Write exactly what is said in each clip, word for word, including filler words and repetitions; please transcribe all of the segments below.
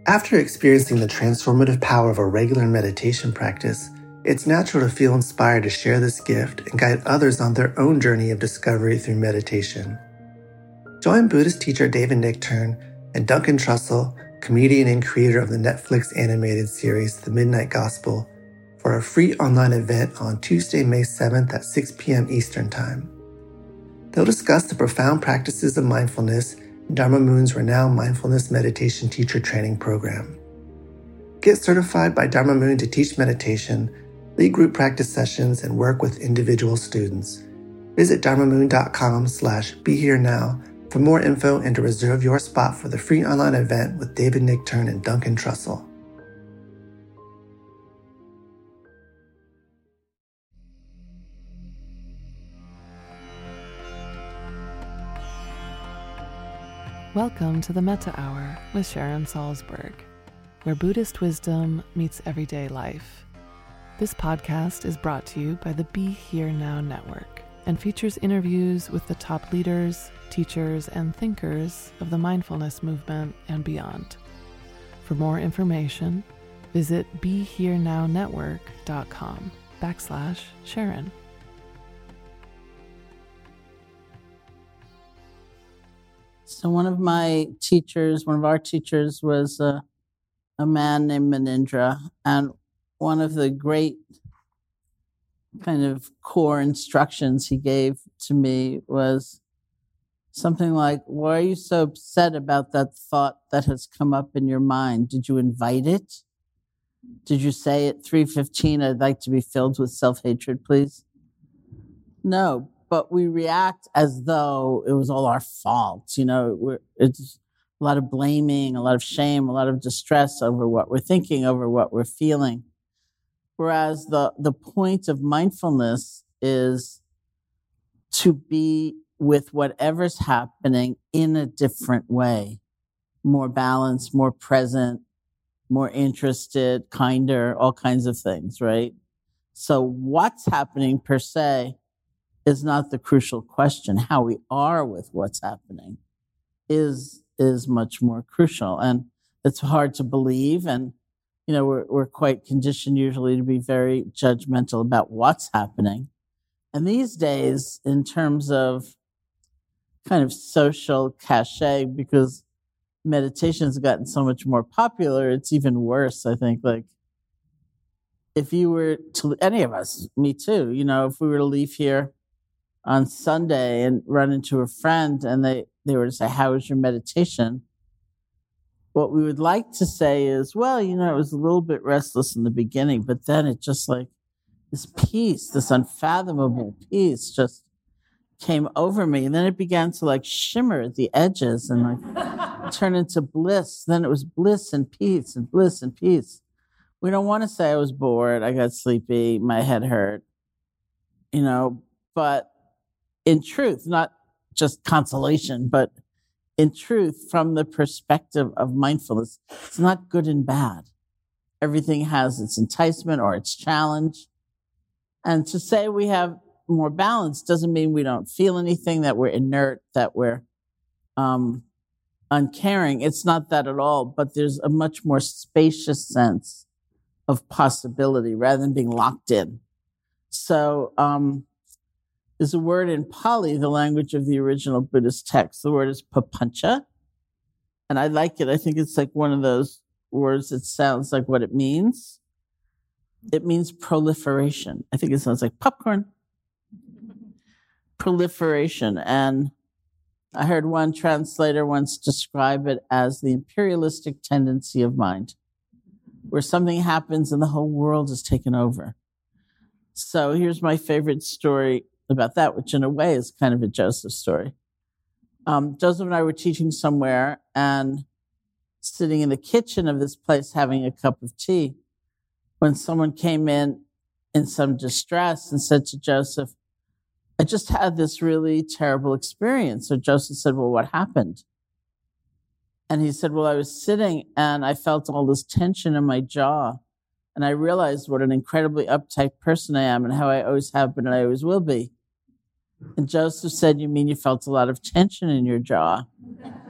After experiencing the transformative power of a regular meditation practice, it's natural to feel inspired to share this gift and guide others on their own journey of discovery through meditation. Join Buddhist teacher David Nichtern and Duncan Trussell, comedian and creator of the Netflix animated series The Midnight Gospel, for a free online event on Tuesday, May seventh at six p.m. Eastern Time. They'll discuss the profound practices of mindfulness in Dharma Moon's renowned mindfulness meditation teacher training program. Get certified by Dharma Moon to teach meditation, lead group practice sessions, and work with individual students. Visit dharmamoon.com slash be here now for more info and to reserve your spot for the free online event with David Nichtern and Duncan Trussell. Welcome to the Metta Hour with Sharon Salzberg, where Buddhist wisdom meets everyday life. This podcast is brought to you by the Be Here Now Network and features interviews with the top leaders, teachers, and thinkers of the mindfulness movement and beyond. For more information, visit BeHereNowNetwork.com backslash Sharon. So one of my teachers, one of our teachers was a, a man named Munindra. And one of the great kind of core instructions he gave to me was something like, why are you so upset about that thought that has come up in your mind? Did you invite it? Did you say at three fifteen, I'd like to be filled with self-hatred, please? No. But we react as though it was all our fault. You know, we're, it's a lot of blaming, a lot of shame, a lot of distress over what we're thinking, over what we're feeling. Whereas the, the point of mindfulness is to be with whatever's happening in a different way, more balanced, more present, more interested, kinder, all kinds of things, right? So what's happening per se is not the crucial question. How we are with what's happening is is much more crucial. And it's hard to believe. And, you know, we're we're quite conditioned usually to be very judgmental about what's happening. And these days, in terms of kind of social cachet, because meditation has gotten so much more popular, it's even worse, I think. Like, if you were to, any of us, me too, you know, if we were to leave here on Sunday and run into a friend and they, they were to say, how was your meditation? What we would like to say is, well, you know, it was a little bit restless in the beginning, but then it just like this peace, this unfathomable peace just came over me. And then it began to like shimmer at the edges and like turn into bliss. Then it was bliss and peace and bliss and peace. We don't want to say I was bored, I got sleepy, my head hurt, you know, but in truth, not just consolation, but in truth, from the perspective of mindfulness, it's not good and bad. Everything has its enticement or its challenge. And to say we have more balance doesn't mean we don't feel anything, that we're inert, that we're um, uncaring. It's not that at all, but there's a much more spacious sense of possibility rather than being locked in. So, um, there's a word in Pali, the language of the original Buddhist text. The word is papancha. And I like it. I think it's like one of those words that sounds like what it means. It means proliferation. I think it sounds like popcorn. Proliferation. And I heard one translator once describe it as the imperialistic tendency of mind, where something happens and the whole world is taken over. So here's my favorite story about that, which in a way is kind of a Joseph story. Um, Joseph and I were teaching somewhere and sitting in the kitchen of this place having a cup of tea when someone came in in some distress and said to Joseph, I just had this really terrible experience. So Joseph said, well, what happened? And he said, well, I was sitting and I felt all this tension in my jaw. And I realized what an incredibly uptight person I am and how I always have been and I always will be. And Joseph said, you mean you felt a lot of tension in your jaw?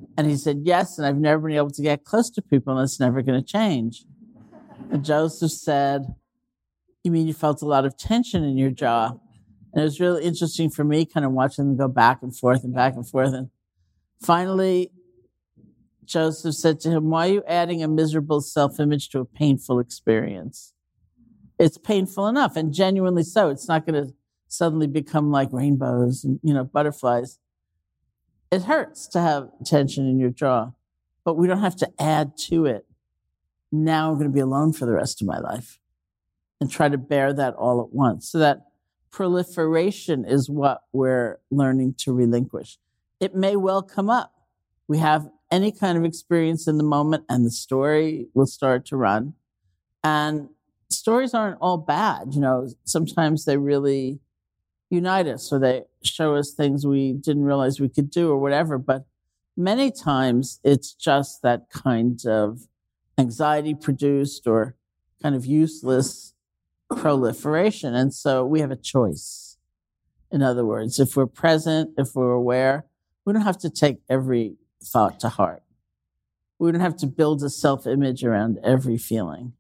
And he said, yes, and I've never been able to get close to people, and it's never going to change. And Joseph said, you mean you felt a lot of tension in your jaw? And it was really interesting for me kind of watching them go back and forth and back and forth. And finally, Joseph said to him, why are you adding a miserable self-image to a painful experience? It's painful enough, and genuinely so. It's not going to suddenly become like rainbows and, you know, butterflies. It hurts to have tension in your jaw, but we don't have to add to it. Now I'm going to be alone for the rest of my life and try to bear that all at once. So that proliferation is what we're learning to relinquish. It may well come up. We have any kind of experience in the moment and the story will start to run. And stories aren't all bad. You know, sometimes they really unite us or they show us things we didn't realize we could do or whatever. But many times it's just that kind of anxiety produced or kind of useless proliferation. And so we have a choice. In other words, if we're present, if we're aware, we don't have to take every thought to heart. We don't have to build a self-image around every feeling.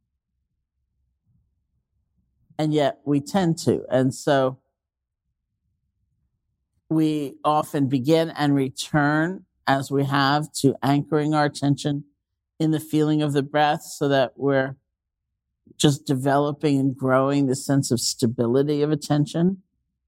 And yet we tend to. And so we often begin and return, as we have, to anchoring our attention in the feeling of the breath so that we're just developing and growing the sense of stability of attention.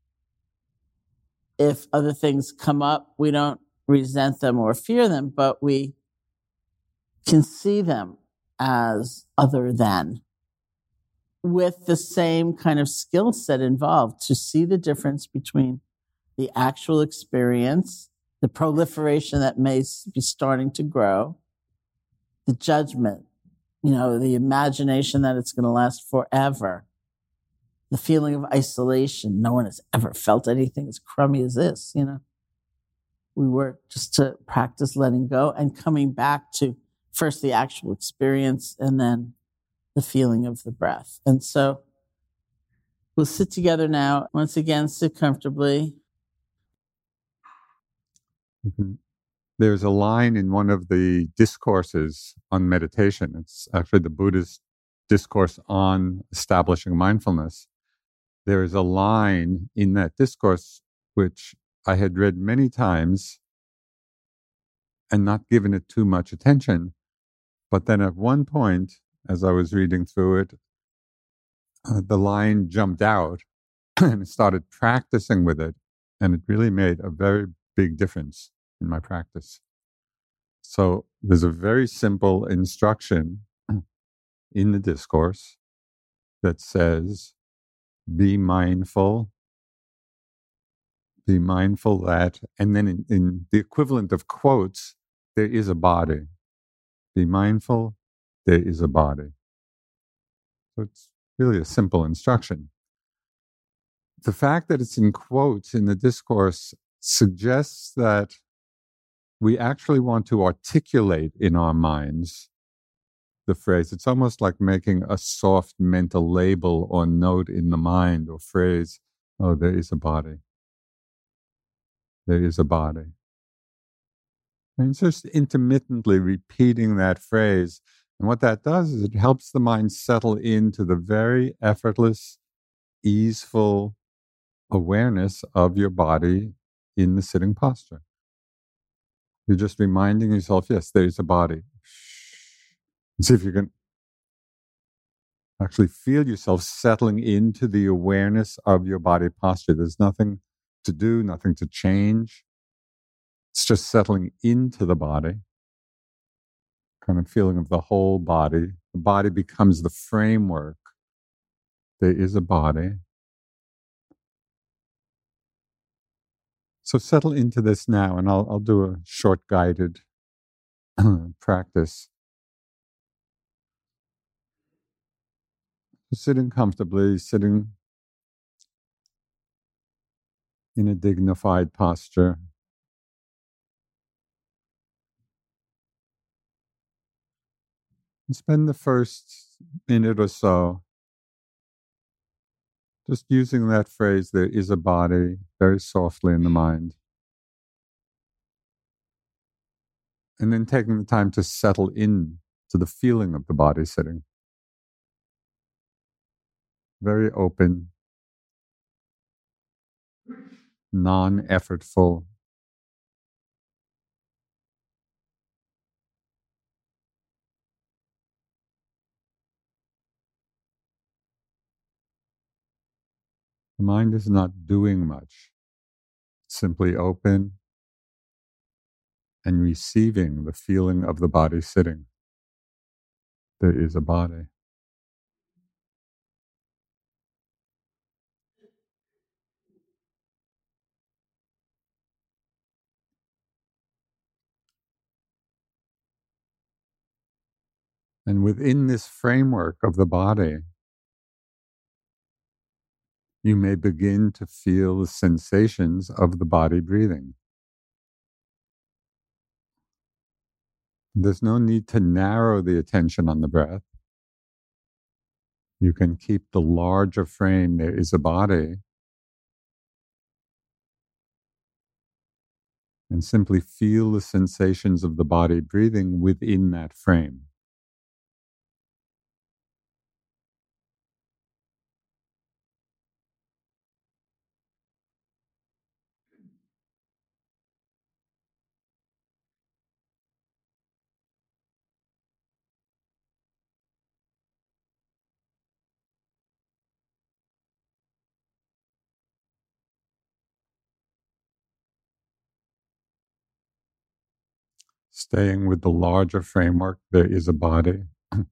If other things come up, we don't resent them or fear them, but we can see them as other than, with the same kind of skill set involved to see the difference between the actual experience, the proliferation that may be starting to grow, the judgment, you know, the imagination that it's going to last forever, the feeling of isolation. No one has ever felt anything as crummy as this, you know. We work just to practice letting go and coming back to first the actual experience and then the feeling of the breath. And so we'll sit together now. Once again, sit comfortably. Mm-hmm. There's a line in one of the discourses on meditation. It's actually the Buddhist discourse on establishing mindfulness. There is a line in that discourse which I had read many times and not given it too much attention. But then at one point, as I was reading through it, uh, the line jumped out and I started practicing with it. And it really made a very big difference in my practice. So there's a very simple instruction in the discourse that says, be mindful, be mindful that, and then in, in the equivalent of quotes, there is a body. Be mindful, there is a body. So it's really a simple instruction. The fact that it's in quotes in the discourse suggests that we actually want to articulate in our minds the phrase. It's almost like making a soft mental label or note in the mind or phrase, oh, there is a body. There is a body. And it's just intermittently repeating that phrase. And what that does is it helps the mind settle into the very effortless, easeful awareness of your body in the sitting posture. You're just reminding yourself, yes, there is a body. See if you can actually feel yourself settling into the awareness of your body posture. There's nothing to do, nothing to change. It's just settling into the body, kind of feeling of the whole body. The body becomes the framework. There is a body. So settle into this now, and I'll, I'll do a short guided practice. Sitting comfortably, sitting in a dignified posture. And spend the first minute or so just using that phrase, there is a body, very softly in the mind. And then taking the time to settle in to the feeling of the body sitting. Very open, non-effortful. The mind is not doing much, simply open and receiving the feeling of the body sitting. There is a body. And within this framework of the body, you may begin to feel the sensations of the body breathing. There's no need to narrow the attention on the breath. You can keep the larger frame, there is a body, and simply feel the sensations of the body breathing within that frame. Staying with the larger framework, there is a body.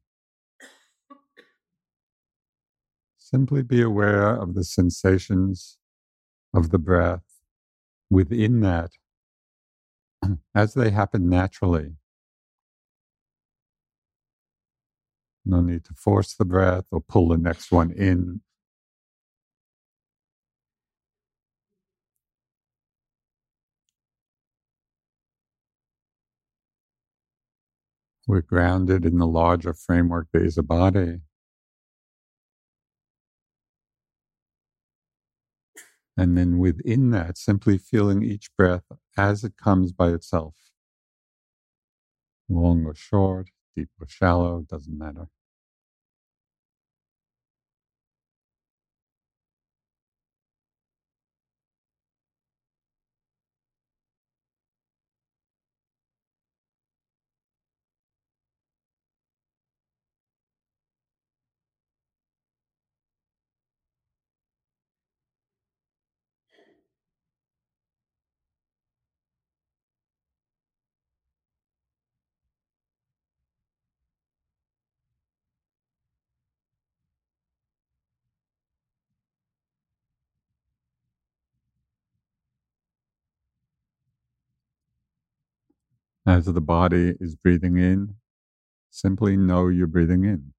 Simply be aware of the sensations of the breath within that as they happen naturally. No need to force the breath or pull the next one in. We're grounded in the larger framework that is a body. And then within that, simply feeling each breath as it comes by itself. Long or short, deep or shallow, doesn't matter. As the body is breathing in, simply know you're breathing in.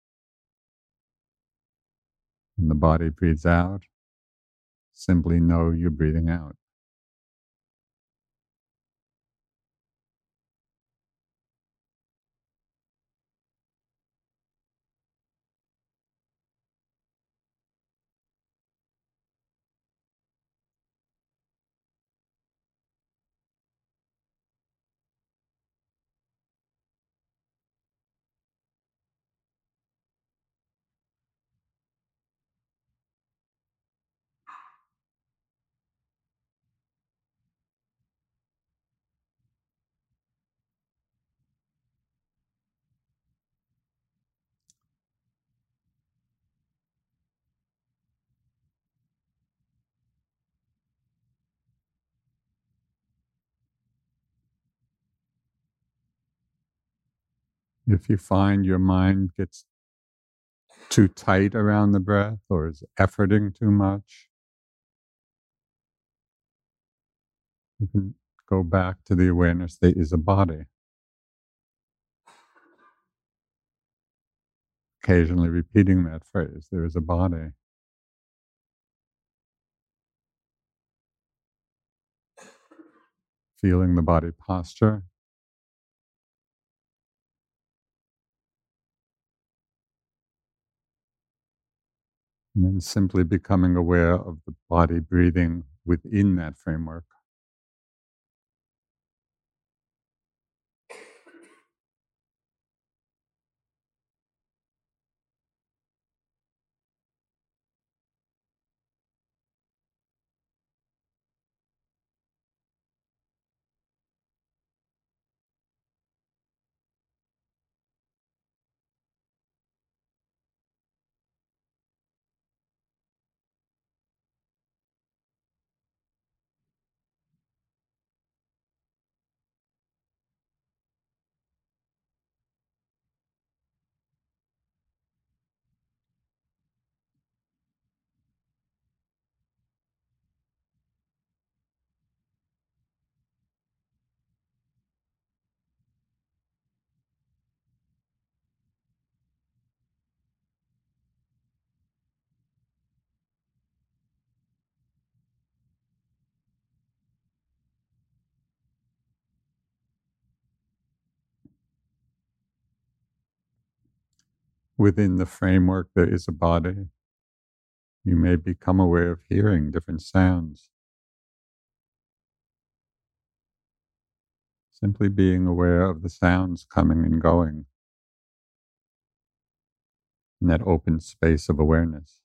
When the body breathes out, simply know you're breathing out. If you find your mind gets too tight around the breath or is efforting too much, you can go back to the awareness there is a body. Occasionally repeating that phrase, there is a body. Feeling the body posture. And then simply becoming aware of the body breathing within that framework. within the framework there is a body. You may become aware of hearing different sounds. Simply being aware of the sounds coming and going in that open space of awareness.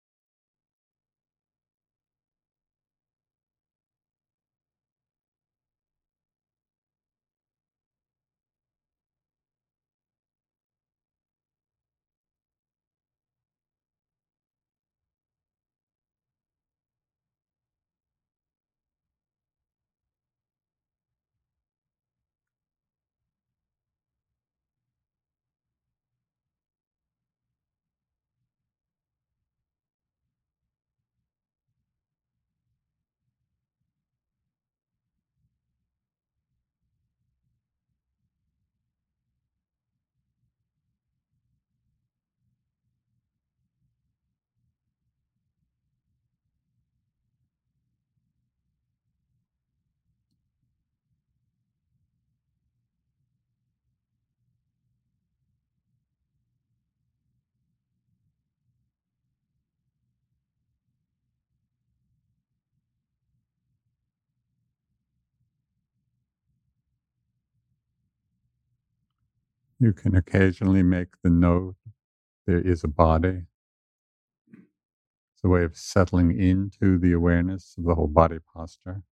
You can occasionally make the note, there is a body. It's a way of settling into the awareness of the whole body posture.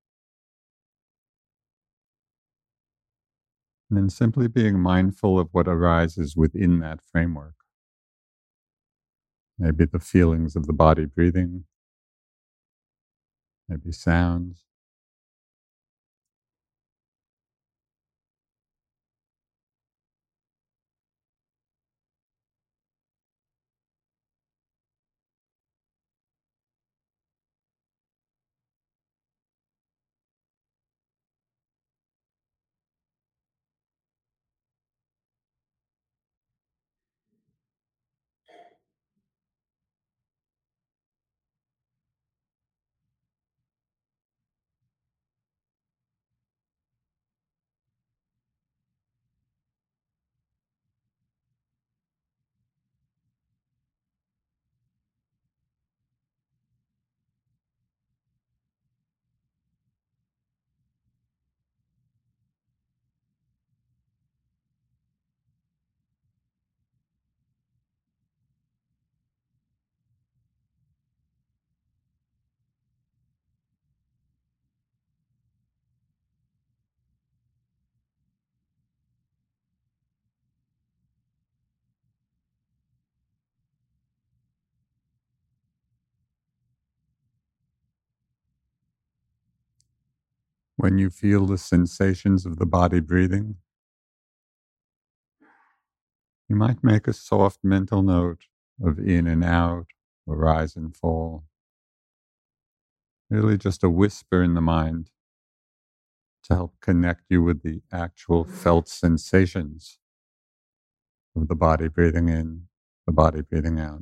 And then simply being mindful of what arises within that framework. Maybe the feelings of the body breathing, maybe sounds. When you feel the sensations of the body breathing, you might make a soft mental note of in and out, or rise and fall. Really just a whisper in the mind to help connect you with the actual felt sensations of the body breathing in, the body breathing out.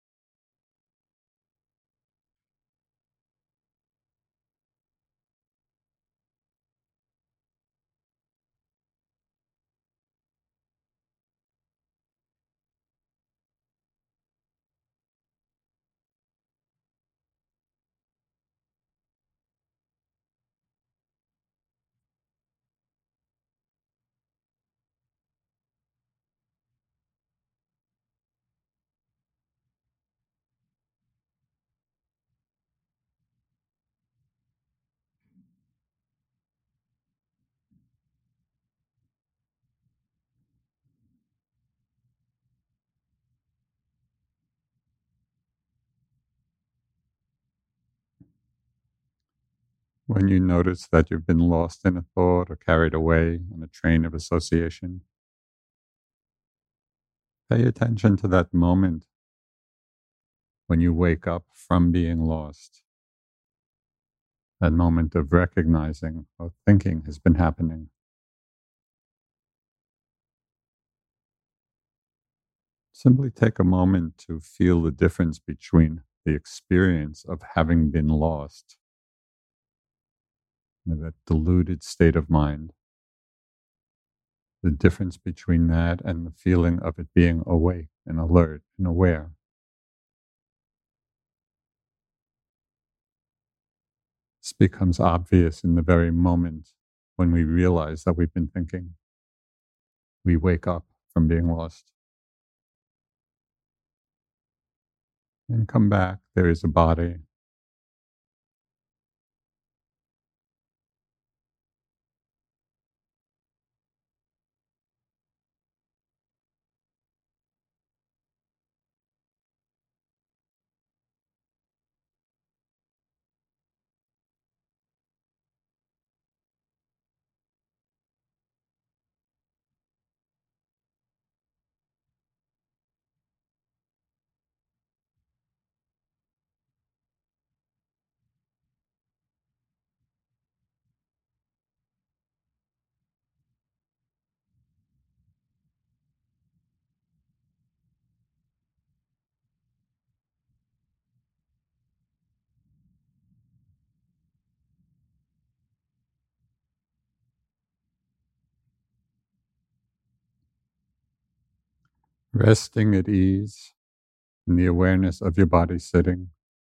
When you notice that you've been lost in a thought or carried away on a train of association, pay attention to that moment when you wake up from being lost. That moment of recognizing what thinking has been happening. Simply take a moment to feel the difference between the experience of having been lost, you know, that deluded state of mind, the difference between that and the feeling of it being awake. and alert and aware. This becomes obvious in the very moment when we realize that we've been thinking. We wake up from being lost. And come back, there is a body. Resting at ease in the awareness of your body sitting.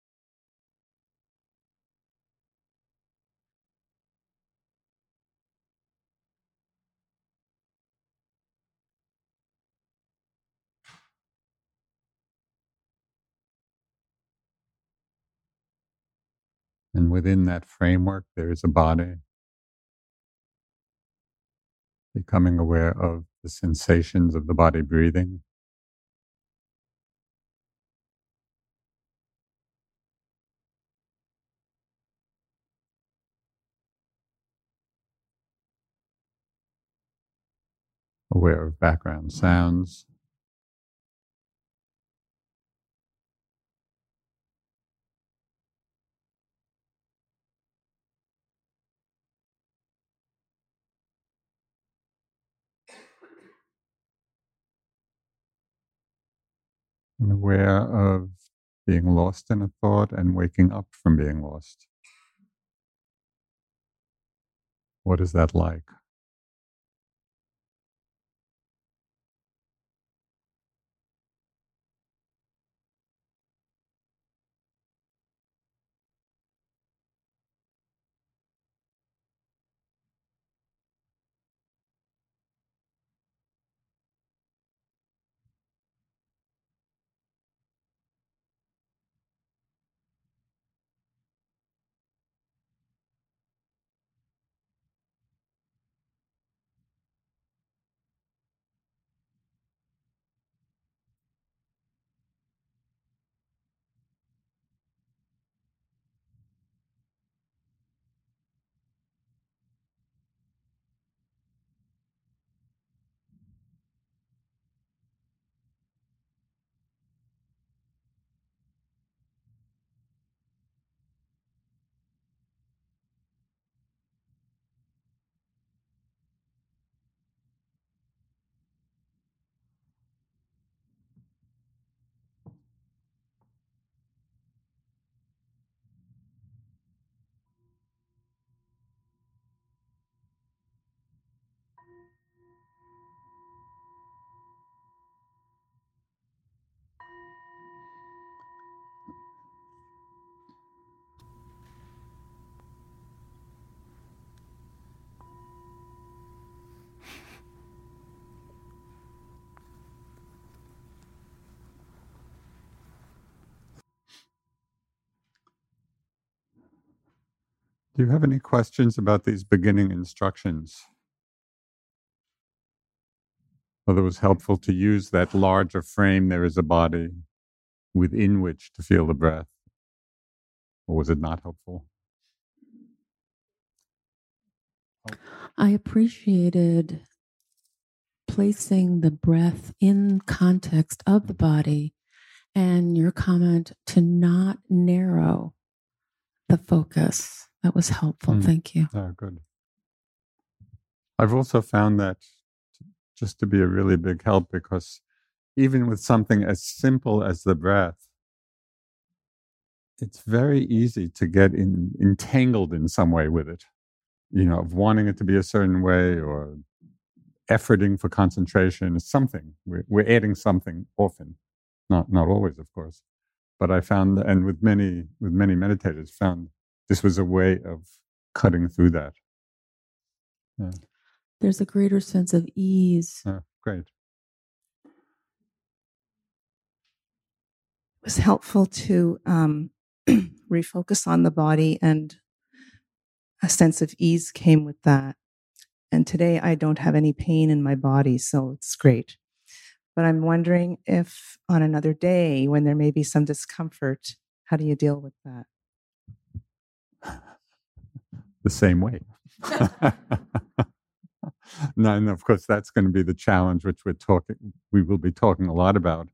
And within that framework, there is a body. Becoming aware of the sensations of the body breathing. Aware of background sounds. And aware of being lost in a thought and waking up from being lost. What is that like? Do you have any questions about these beginning instructions? Whether it was helpful to use that larger frame, there is a body within which to feel the breath, or was it not helpful? I appreciated placing the breath in context of the body and your comment to not narrow the focus. That was helpful. Mm. Thank you. Oh, good. I've also found that just to be a really big help, because even with something as simple as the breath, it's very easy to get in, entangled in some way with it, you know, of wanting it to be a certain way or efforting for concentration is something. We're, we're adding something often, not not always, of course. But I found, and with many with many meditators, found this was a way of cutting through that. Yeah. There's a greater sense of ease. Oh, great. It was helpful to um, refocus on the body, and a sense of ease came with that. And today I don't have any pain in my body, so it's great. But I'm wondering if on another day when there may be some discomfort, how do you deal with that? The same way. No, and of course that's going to be the challenge, which we're talking, we will be talking a lot about.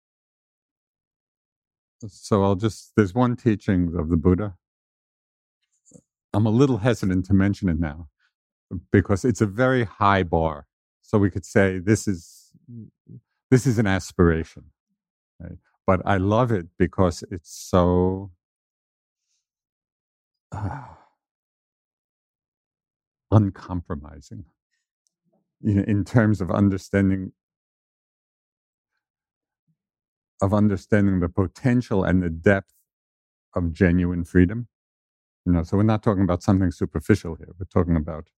So I'll just, there's one teaching of the Buddha. I'm a little hesitant to mention it now because it's a very high bar. So we could say this is, this is an aspiration, right? But I love it because it's so uh, uncompromising, you know, in terms of understanding of understanding the potential and the depth of genuine freedom. You know, so we're not talking about something superficial here. We're talking about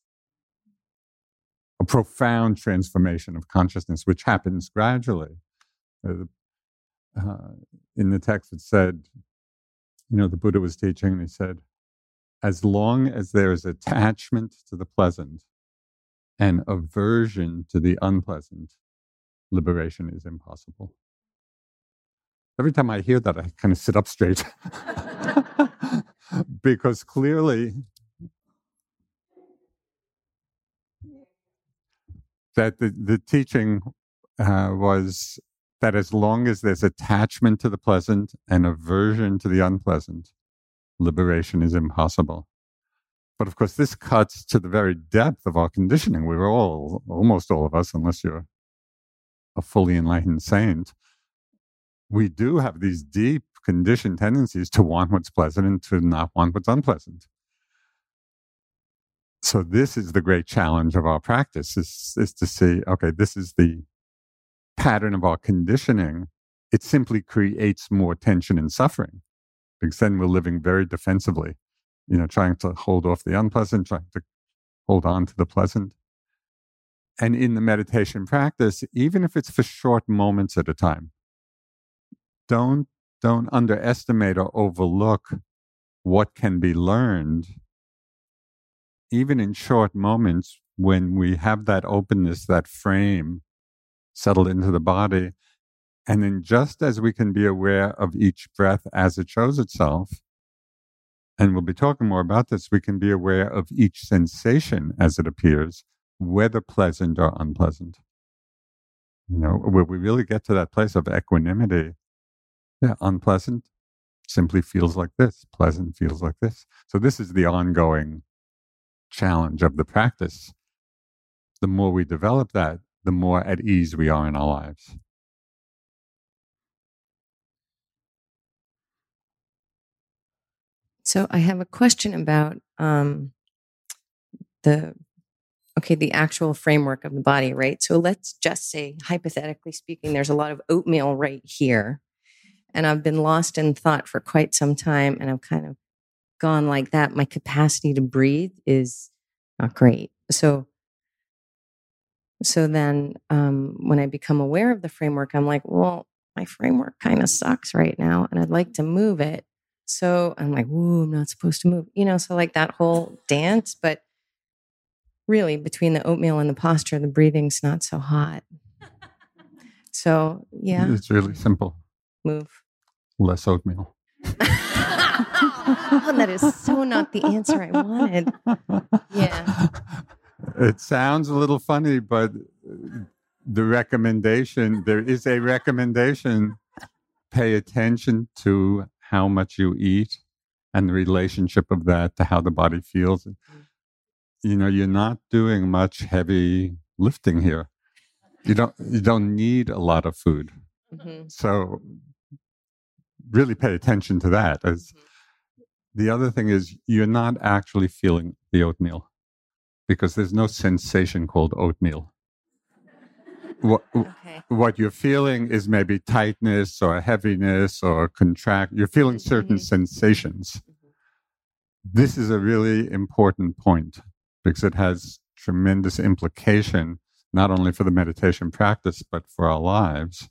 a profound transformation of consciousness, which happens gradually. Uh, uh, in the text, it said, you know, the Buddha was teaching, and he said, as long as there is attachment to the pleasant and aversion to the unpleasant, liberation is impossible. Every time I hear that, I kind of sit up straight. Because clearly that the, the teaching uh, was that as long as there's attachment to the pleasant and aversion to the unpleasant, liberation is impossible. But of course, this cuts to the very depth of our conditioning. We're all, almost all of us, unless you're a fully enlightened saint, we do have these deep conditioned tendencies to want what's pleasant and to not want what's unpleasant. So this is the great challenge of our practice, is, is to see, okay, this is the pattern of our conditioning. It simply creates more tension and suffering, because then we're living very defensively, you know, trying to hold off the unpleasant, trying to hold on to the pleasant. And in the meditation practice, even if it's for short moments at a time, don't don't underestimate or overlook what can be learned, even in short moments when we have that openness, that frame settled into the body. And then just as we can be aware of each breath as it shows itself, and we'll be talking more about this, we can be aware of each sensation as it appears, whether pleasant or unpleasant. You know, where we really get to that place of equanimity. Yeah, unpleasant simply feels like this. Pleasant feels like this. So this is the ongoing challenge of the practice. The more we develop that, the more at ease we are in our lives. So I have a question about um, the, okay, the actual framework of the body, right? So let's just say, hypothetically speaking, there's a lot of oatmeal right here. And I've been lost in thought for quite some time, and I've kind of gone like that. My capacity to breathe is not great. So, so then um, when I become aware of the framework, I'm like, well, my framework kind of sucks right now, and I'd like to move it. So I'm like, whoa, I'm not supposed to move. You know, so like that whole dance, but really between the oatmeal and the posture, the breathing's not so hot. So yeah. It's really simple. Move. Less oatmeal. Oh, that is so not the answer I wanted. Yeah. It sounds a little funny, but the recommendation, there is a recommendation, pay attention to how much you eat and the relationship of that to how the body feels. You know, you're not doing much heavy lifting here. You don't, you don't need a lot of food. Mm-hmm. So really pay attention to that. As the other thing is, you're not actually feeling the oatmeal, because there's no sensation called oatmeal. What, Okay. what you're feeling is maybe tightness or heaviness or contract. You're feeling certain Mm-hmm. sensations. This is a really important point because it has tremendous implication, not only for the meditation practice, but for our lives.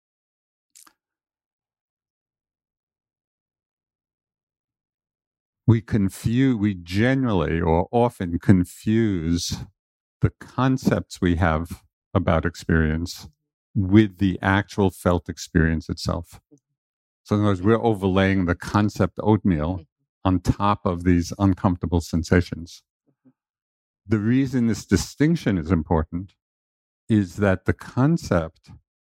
We confuse, we generally or often confuse the concepts we have about experience with the actual felt experience itself. So in other words, we're overlaying the concept oatmeal on top of these uncomfortable sensations. The reason this distinction is important is that the concept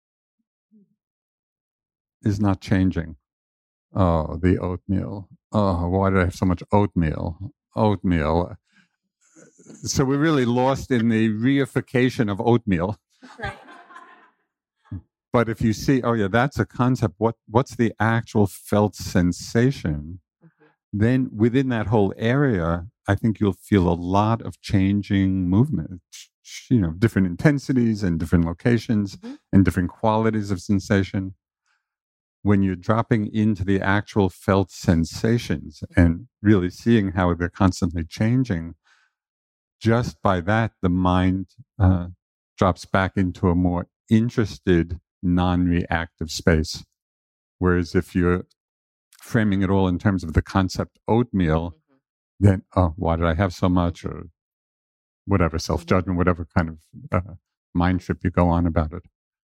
is not changing. Oh, the oatmeal. Oh, why did I have so much oatmeal? Oatmeal. So we're really lost in the reification of oatmeal. Right. But if you see, oh yeah, that's a concept, what, what's the actual felt sensation? Mm-hmm. Then within that whole area, I think you'll feel a lot of changing movement, you know, different intensities and different locations mm-hmm. and different qualities of sensation. When you're dropping into the actual felt sensations and really seeing how they're constantly changing, just by that, the mind uh, drops back into a more interested, non-reactive space. Whereas if you're framing it all in terms of the concept oatmeal, mm-hmm. then, oh, why did I have so much? Or whatever, self-judgment, whatever kind of uh, mind trip you go on about it.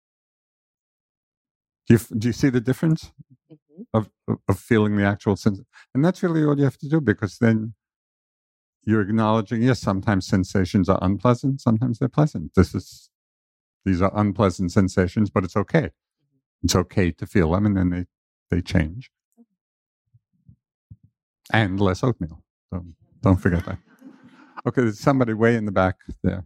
Do you, do you see the difference mm-hmm. of, of feeling the actual sense? And that's really all you have to do, because then you're acknowledging, yes, sometimes sensations are unpleasant, sometimes they're pleasant. This is, these are unpleasant sensations, but it's okay. Mm-hmm. It's okay to feel them, and then they, they change. And less oatmeal. So don't forget that. Okay, there's somebody way in the back there.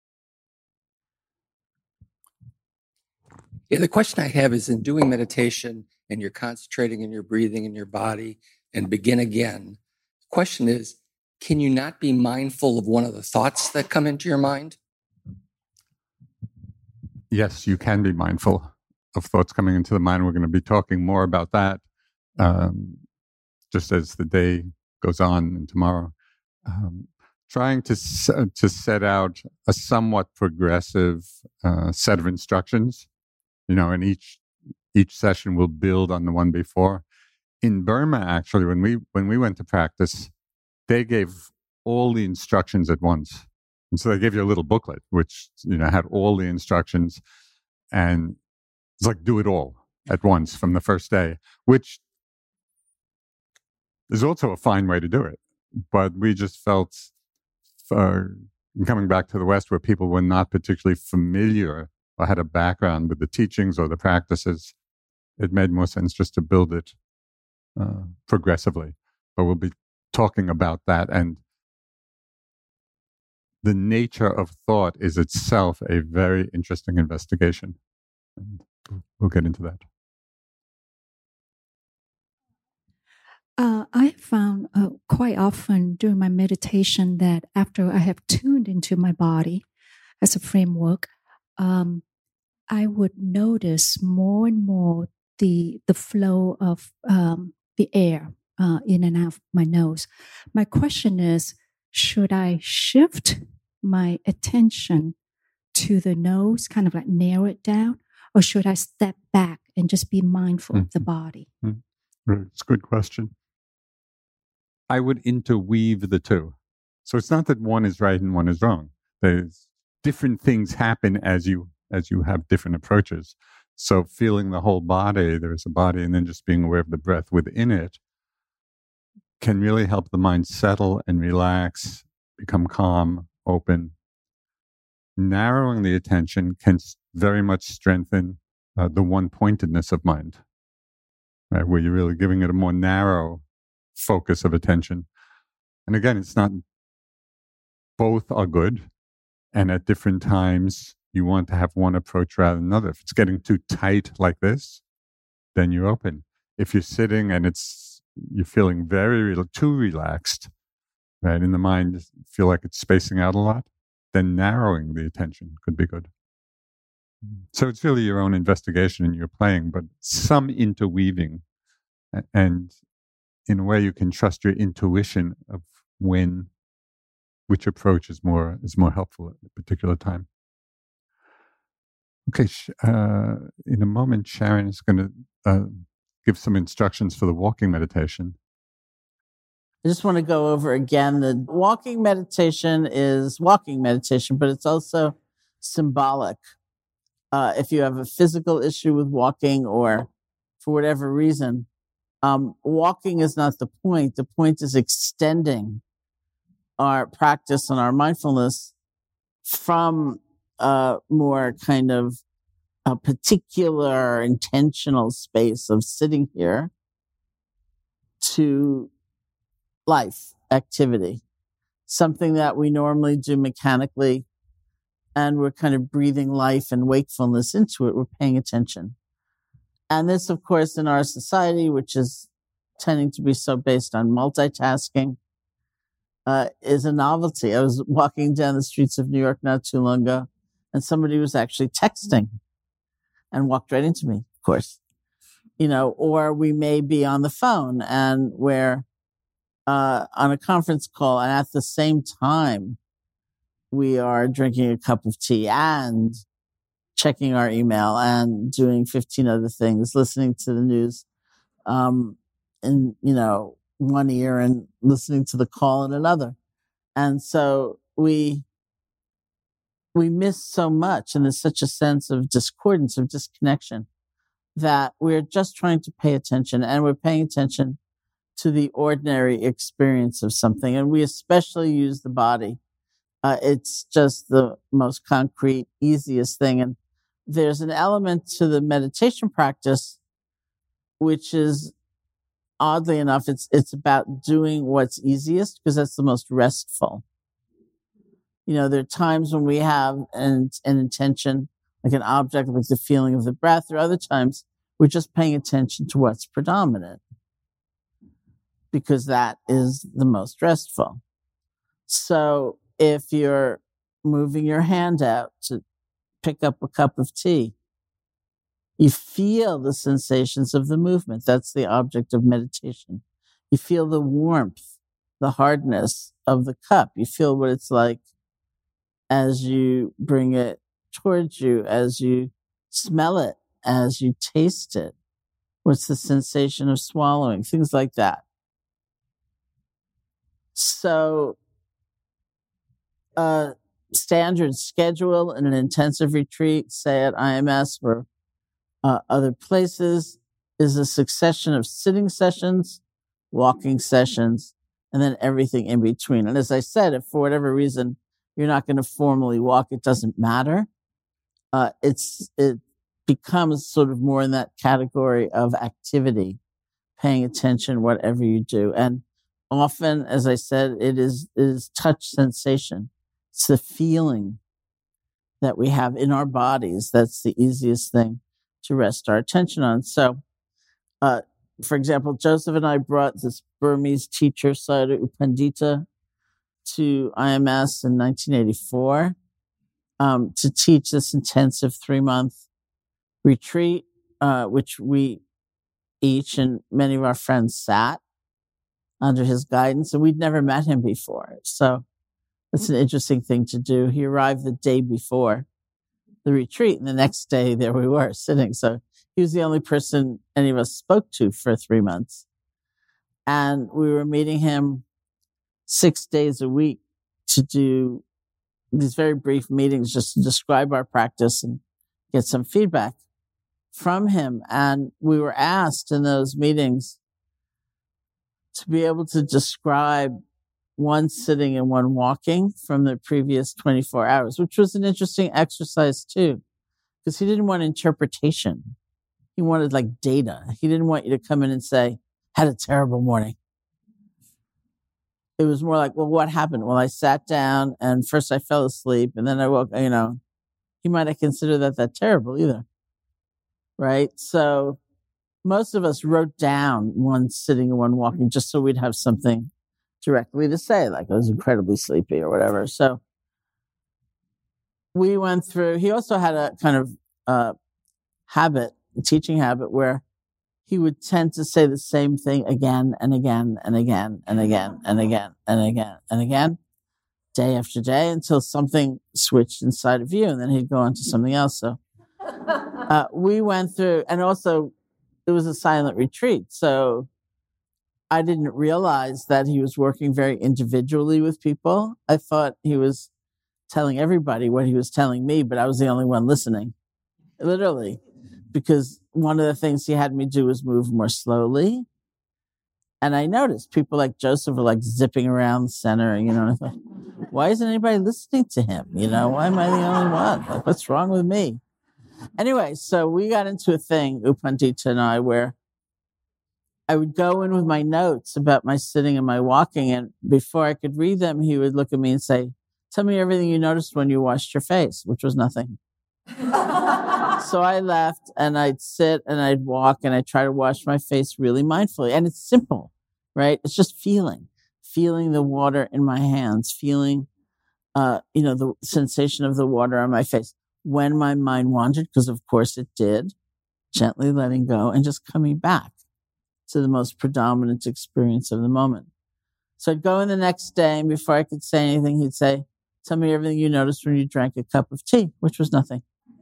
Yeah, the question I have is, in doing meditation and you're concentrating in your breathing in your body and begin again, the question is, can you not be mindful of one of the thoughts that come into your mind? Yes, you can be mindful of thoughts coming into the mind. We're going to be talking more about that um, just as the day goes on and tomorrow. Um, trying to, to set out a somewhat progressive uh, set of instructions. You know, and each each session will build on the one before. In Burma, actually, when we when we went to practice, they gave all the instructions at once. And so they gave you a little booklet, which, you know, had all the instructions. And it's like, do it all at once from the first day, which is also a fine way to do it. But we just felt, uh, coming back to the West, where people were not particularly familiar or had a background with the teachings or the practices, it made more sense just to build it uh, progressively. But we'll be talking about that. And the nature of thought is itself a very interesting investigation. And we'll get into that. Uh, I found uh, quite often during my meditation that after I have tuned into my body as a framework, Um, I would notice more and more the the flow of um, the air uh, in and out of my nose. My question is, should I shift my attention to the nose, kind of like narrow it down, or should I step back and just be mindful mm-hmm. of the body? Mm-hmm. It's a good question. I would interweave the two. So it's not that one is right and one is wrong. There's different things happen as you as you have different approaches. So feeling the whole body, there's a body, and then just being aware of the breath within it can really help the mind settle and relax, become calm, open. Narrowing the attention can very much strengthen uh, the one-pointedness of mind, right? Where you're really giving it a more narrow focus of attention. And again, it's not, both are good. And at different times, you want to have one approach rather than another. If it's getting too tight like this, then you open. If you're sitting and it's you're feeling very too relaxed, right, in the mind, you feel like it's spacing out a lot, then narrowing the attention could be good. So it's really your own investigation and your playing, but some interweaving. And in a way, you can trust your intuition of when, which approach is more is more helpful at a particular time. Okay, uh, in a moment, Sharon is going to uh, give some instructions for the walking meditation. I just want to go over again, the walking meditation is walking meditation, but it's also symbolic. Uh, if you have a physical issue with walking or for whatever reason, um, walking is not the point. The point is extending our practice and our mindfulness from a more kind of a particular intentional space of sitting here to life activity, something that we normally do mechanically, and we're kind of breathing life and wakefulness into it. We're paying attention. And this, of course, in our society, which is tending to be so based on multitasking, uh, is a novelty. I was walking down the streets of New York not too long ago, and somebody was actually texting and walked right into me, of course. You know, or we may be on the phone and we're uh, on a conference call, and at the same time, we are drinking a cup of tea and checking our email and doing fifteen other things, listening to the news um, in, you know, one ear and listening to the call in another. And so we, we miss so much, and there's such a sense of discordance, of disconnection, that we're just trying to pay attention, and we're paying attention to the ordinary experience of something. And we especially use the body. Uh, it's just the most concrete, easiest thing. And there's an element to the meditation practice, which is, oddly enough, it's it's about doing what's easiest, because that's the most restful. You know, there are times when we have an, an intention, like an object, like the feeling of the breath, or other times we're just paying attention to what's predominant, because that is the most restful. So if you're moving your hand out to pick up a cup of tea, you feel the sensations of the movement. That's the object of meditation. You feel the warmth, the hardness of the cup. You feel what it's like as you bring it towards you, as you smell it, as you taste it. What's the sensation of swallowing? Things like that. So, a standard schedule in an intensive retreat, say at I M S or uh, other places, is a succession of sitting sessions, walking sessions, and then everything in between. And as I said, if for whatever reason you're not going to formally walk, it doesn't matter. Uh, it's it becomes sort of more in that category of activity, paying attention, whatever you do. And often, as I said, it is, it is touch sensation. It's the feeling that we have in our bodies. That's the easiest thing to rest our attention on. So, uh, for example, Joseph and I brought this Burmese teacher, Sayadaw U Pandita, to I M S in nineteen eighty-four um, to teach this intensive three-month retreat, uh, which we each and many of our friends sat under his guidance, and we'd never met him before. So it's an interesting thing to do. He arrived the day before the retreat, and the next day there we were sitting. So he was the only person any of us spoke to for three months. And we were meeting him six days a week to do these very brief meetings just to describe our practice and get some feedback from him. And we were asked in those meetings to be able to describe one sitting and one walking from the previous twenty-four hours, which was an interesting exercise too, because he didn't want interpretation. He wanted like data. He didn't want you to come in and say, had a terrible morning. It was more like, well, what happened? Well, I sat down and first I fell asleep and then I woke, you know, he might have considered that that terrible either. Right? So most of us wrote down one sitting and one walking just so we'd have something directly to say, like I was incredibly sleepy or whatever. So we went through, he also had a kind of uh, habit, a teaching habit, where he would tend to say the same thing again and again and again and again and again and again and again, day after day, until something switched inside of you, and then he'd go on to something else. So uh, we went through, and also it was a silent retreat, so I didn't realize that he was working very individually with people. I thought he was telling everybody what he was telling me, but I was the only one listening, literally, because one of the things he had me do was move more slowly. And I noticed people like Joseph were like zipping around the center, you know, and I thought, why isn't anybody listening to him? You know, why am I the only one? Like, what's wrong with me? Anyway, so we got into a thing, U Pandita and I, where I would go in with my notes about my sitting and my walking, and before I could read them, he would look at me and say, tell me everything you noticed when you washed your face, which was nothing. So I left, and I'd sit and I'd walk and I'd try to wash my face really mindfully. And it's simple, right? It's just feeling, feeling the water in my hands, feeling, uh, you know, the sensation of the water on my face. When my mind wandered, because of course it did, gently letting go and just coming back to the most predominant experience of the moment. So I'd go in the next day, and before I could say anything, he'd say, tell me everything you noticed when you drank a cup of tea, which was nothing.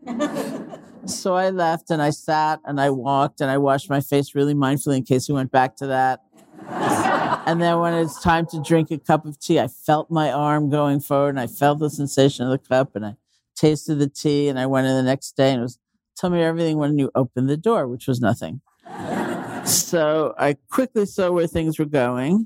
So I left, and I sat and I walked and I washed my face really mindfully in case he went back to that. And then when it's time to drink a cup of tea, I felt my arm going forward, and I felt the sensation of the cup, and I tasted the tea, and I went in the next day, and it was, tell me everything when you opened the door, which was nothing. So I quickly saw where things were going.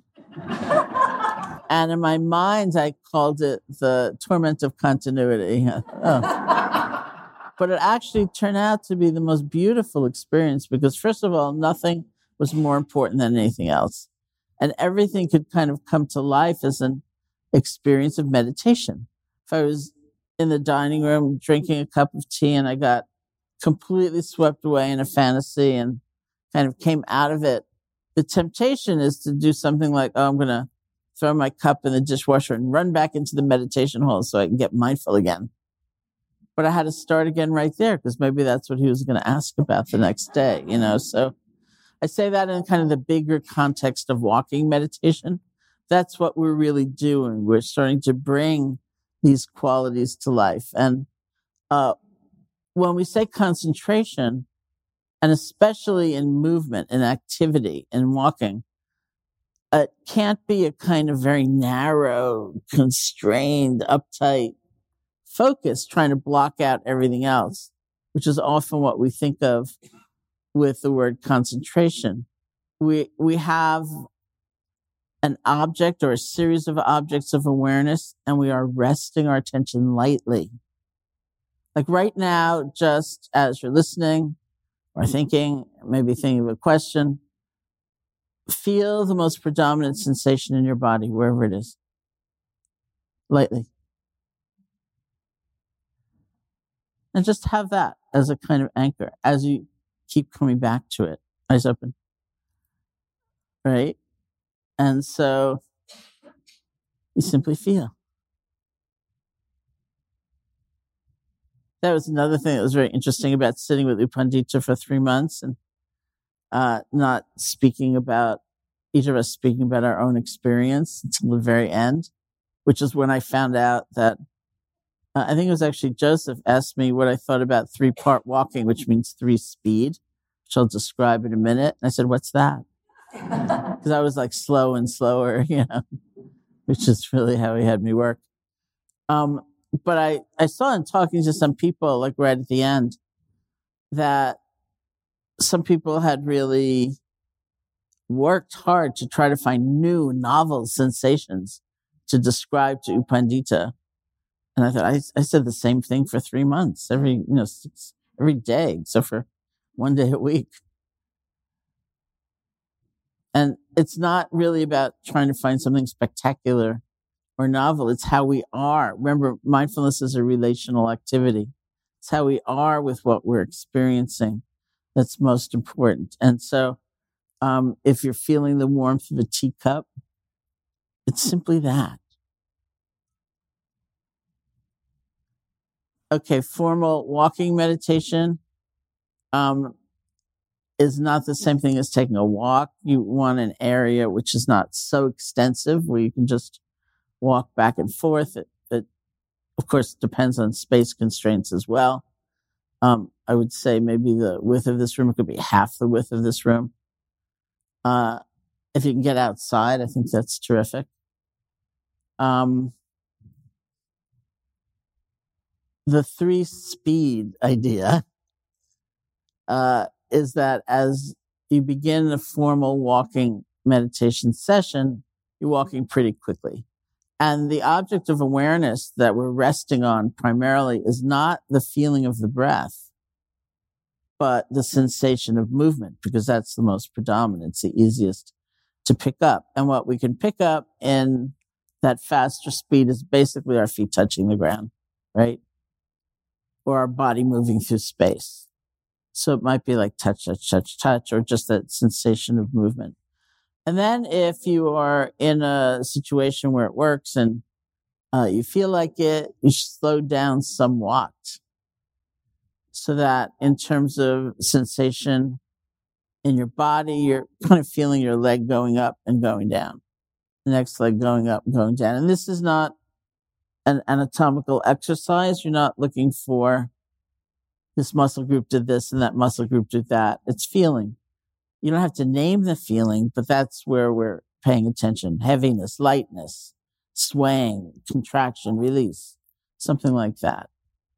And in my mind, I called it the torment of continuity. Oh. But it actually turned out to be the most beautiful experience because, first of all, nothing was more important than anything else. And everything could kind of come to life as an experience of meditation. If I was in the dining room drinking a cup of tea and I got completely swept away in a fantasy and kind of came out of it, the temptation is to do something like, oh, I'm going to throw my cup in the dishwasher and run back into the meditation hall so I can get mindful again. But I had to start again right there because maybe that's what he was going to ask about the next day, you know. So I say that in kind of the bigger context of walking meditation. That's what we're really doing. We're starting to bring these qualities to life. And uh, when we say concentration, and especially in movement and activity and walking, it can't be a kind of very narrow, constrained, uptight focus trying to block out everything else, which is often what we think of with the word concentration. We we have an object or a series of objects of awareness, and we are resting our attention lightly. Like right now, just as you're listening or thinking, maybe thinking of a question, feel the most predominant sensation in your body, wherever it is, lightly. And just have that as a kind of anchor as you keep coming back to it. Eyes open. Right? And so you simply feel. That was another thing that was very interesting about sitting with U Pandita for three months and uh, not speaking about, each of us speaking about our own experience until the very end, which is when I found out that Uh, I think it was actually Joseph asked me what I thought about three-part walking, which means three speed, which I'll describe in a minute. And I said, what's that? Because I was like slow and slower, you know, which is really how he had me work. Um, but I, I saw in talking to some people, like right at the end, that some people had really worked hard to try to find new, novel sensations to describe to U Pandita. And I thought, I, I said the same thing for three months, every, you know, six, every day, except for one day a week. And it's not really about trying to find something spectacular or novel. It's how we are. Remember, mindfulness is a relational activity. It's how we are with what we're experiencing that's most important. And so um, if you're feeling the warmth of a teacup, it's simply that. Okay, formal walking meditation um, is not the same thing as taking a walk. You want an area which is not so extensive where you can just walk back and forth. It, it of course, depends on space constraints as well. Um, I would say maybe the width of this room could be half the width of this room. Uh, if you can get outside, I think that's terrific. Um, the three speed idea uh, is that as you begin a formal walking meditation session, you're walking pretty quickly. And the object of awareness that we're resting on primarily is not the feeling of the breath, but the sensation of movement, because that's the most predominant. It's the easiest to pick up. And what we can pick up in that faster speed is basically our feet touching the ground, right? Or our body moving through space. So it might be like touch, touch, touch, touch, or just that sensation of movement. And then if you are in a situation where it works and uh, you feel like it, you should slow down somewhat. So that in terms of sensation in your body, you're kind of feeling your leg going up and going down. The next leg going up and going down. And this is not an anatomical exercise. You're not looking for this muscle group did this and that muscle group did that. It's feeling. You don't have to name the feeling, but that's where we're paying attention. Heaviness, lightness, swaying, contraction, release, something like that.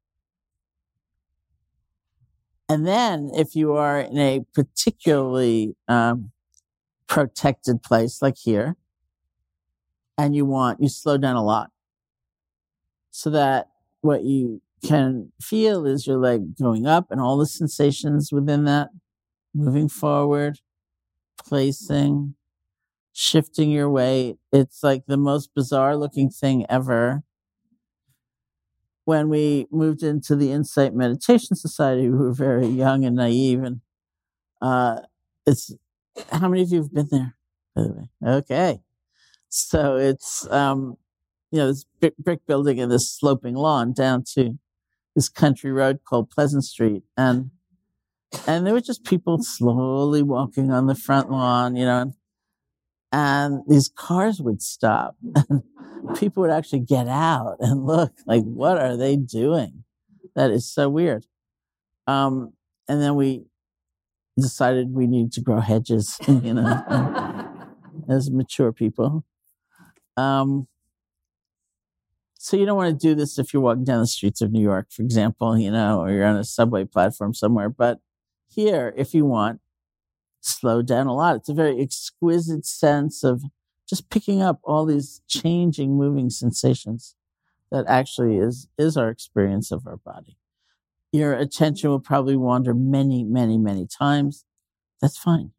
And then if you are in a particularly um, protected place like here, and you want, you slow down a lot so that what you can feel is your leg going up and all the sensations within that, moving forward, placing, shifting your weight. It's like the most bizarre looking thing ever. When we moved into the Insight Meditation Society, we were very young and naive. And uh, it's, how many of you have been there, by the way? Okay. So it's, um, you know, this brick, brick building and this sloping lawn down to this country road called Pleasant Street. And, and there were just people slowly walking on the front lawn, you know, and, and these cars would stop and people would actually get out and look like, what are they doing? That is so weird. Um, and then we decided we need to grow hedges, you know, as mature people. Um, So you don't want to do this if you're walking down the streets of New York, for example, you know, or you're on a subway platform somewhere. But here, if you want, slow down a lot. It's a very exquisite sense of just picking up all these changing, moving sensations that actually is, is our experience of our body. Your attention will probably wander many, many, many times. That's fine.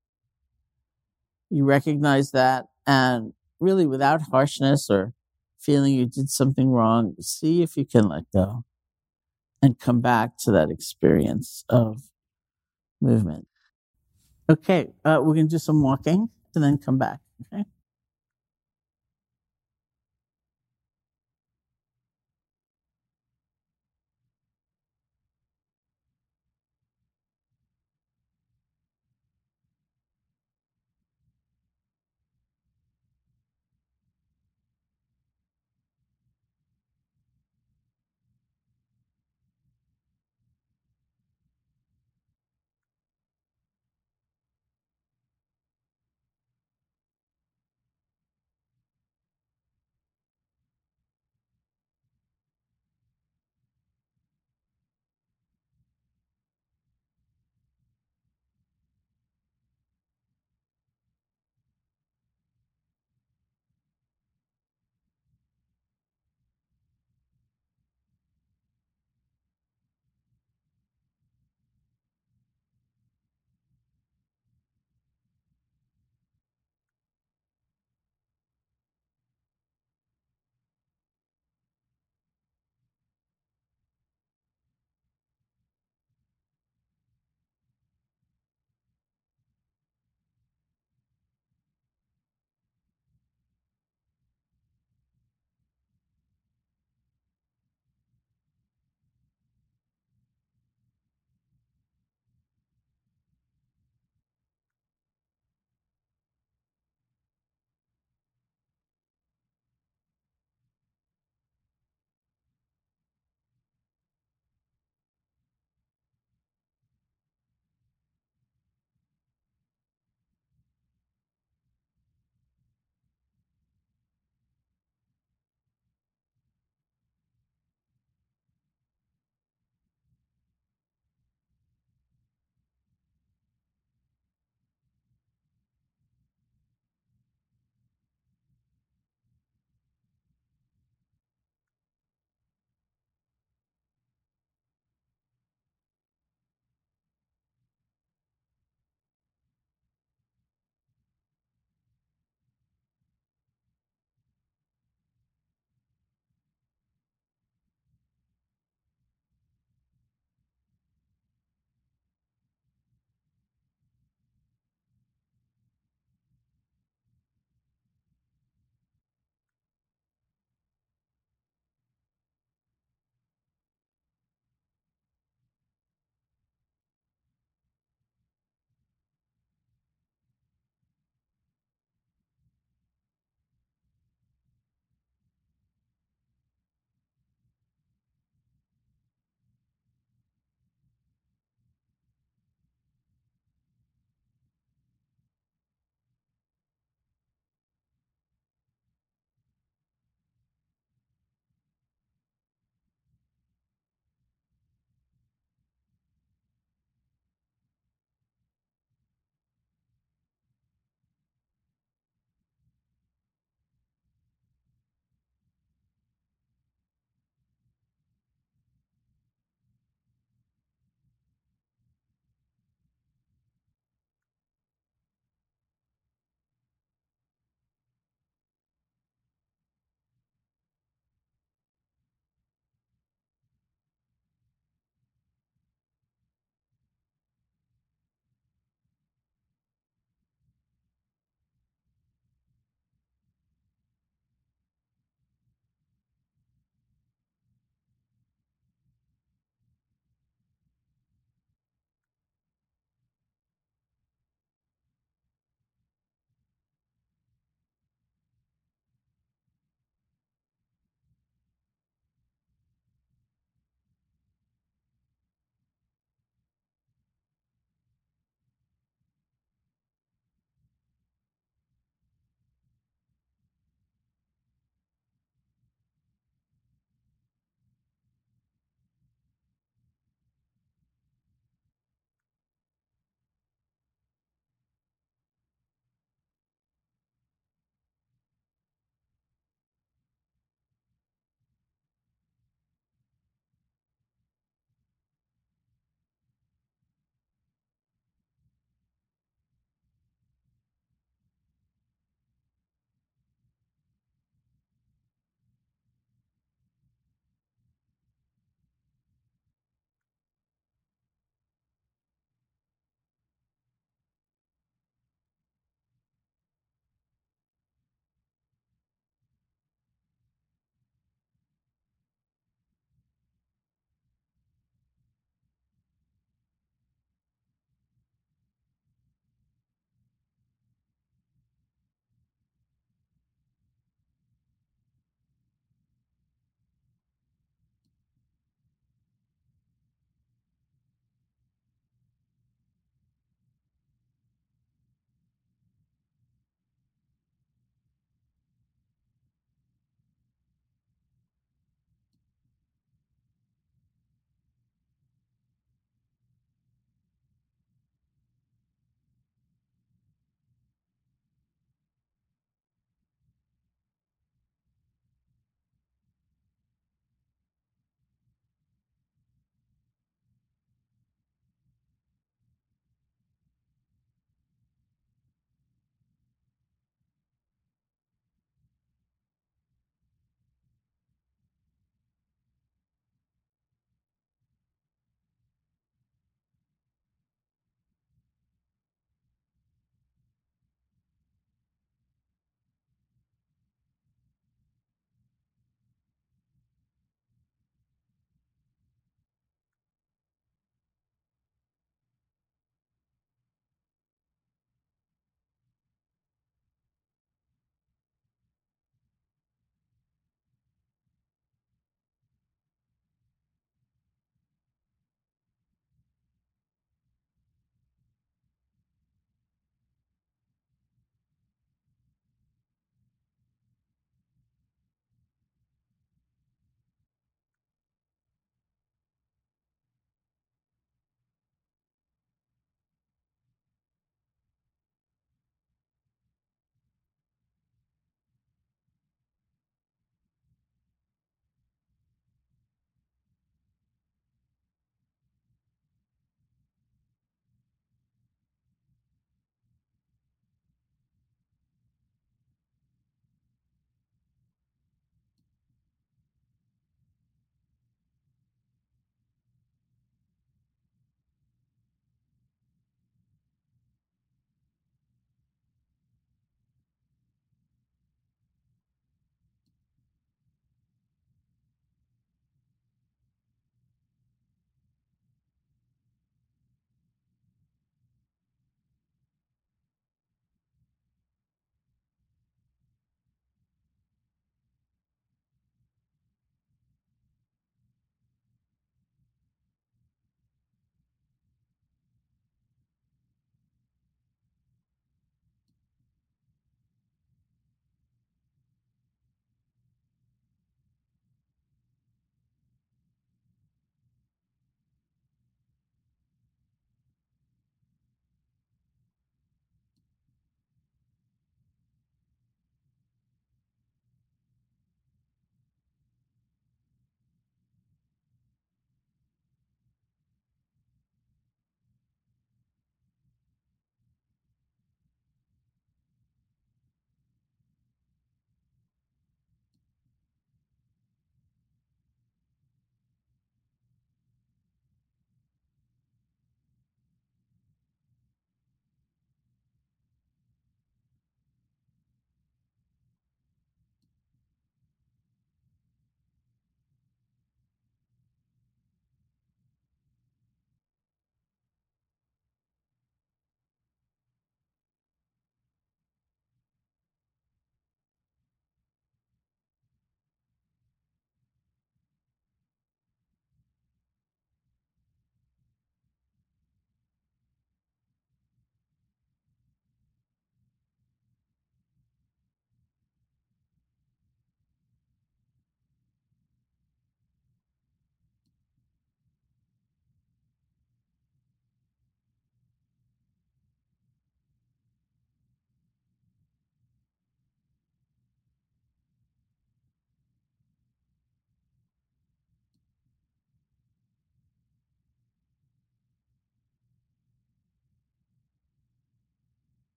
You recognize that, and really without harshness or feeling you did something wrong, see if you can let go and come back to that experience of movement. Okay, uh, we're going to do some walking and then come back. Okay.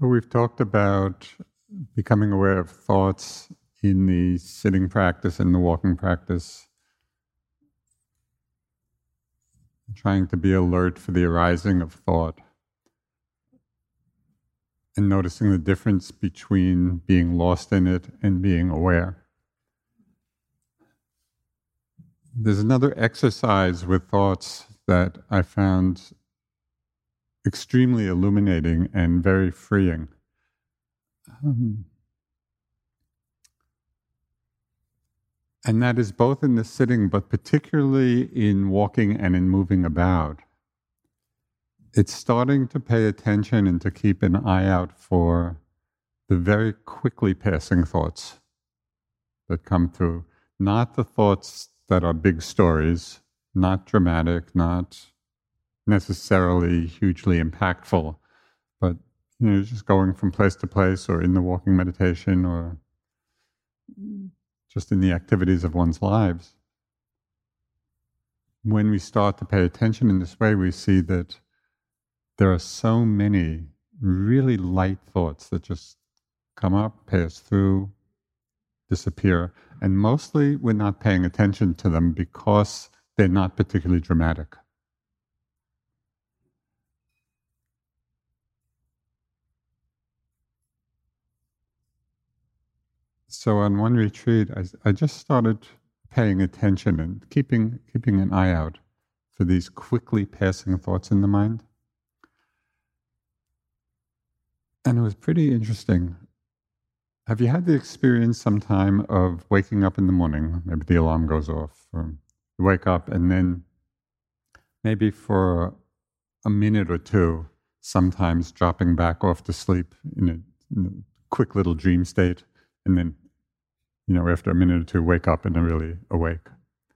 Well, we've talked about becoming aware of thoughts in the sitting practice and the walking practice, trying to be alert for the arising of thought, and noticing the difference between being lost in it and being aware. There's another exercise with thoughts that I found extremely illuminating and very freeing. Um, and that is both in the sitting, but particularly in walking and in moving about. It's starting to pay attention and to keep an eye out for the very quickly passing thoughts that come through. Not the thoughts that are big stories, not dramatic, not necessarily hugely impactful, but you know, just going from place to place, or in the walking meditation, or just in the activities of one's lives. When we start to pay attention in this way, we see that there are so many really light thoughts that just come up, pass through, disappear, and mostly we're not paying attention to them because they're not particularly dramatic. So on one retreat, I, I just started paying attention and keeping keeping an eye out for these quickly passing thoughts in the mind. And it was pretty interesting. Have you had the experience sometime of waking up in the morning, maybe the alarm goes off, or you wake up and then maybe for a minute or two, sometimes dropping back off to sleep in a, in a quick little dream state, and then, you know, after a minute or two, wake up and are really awake.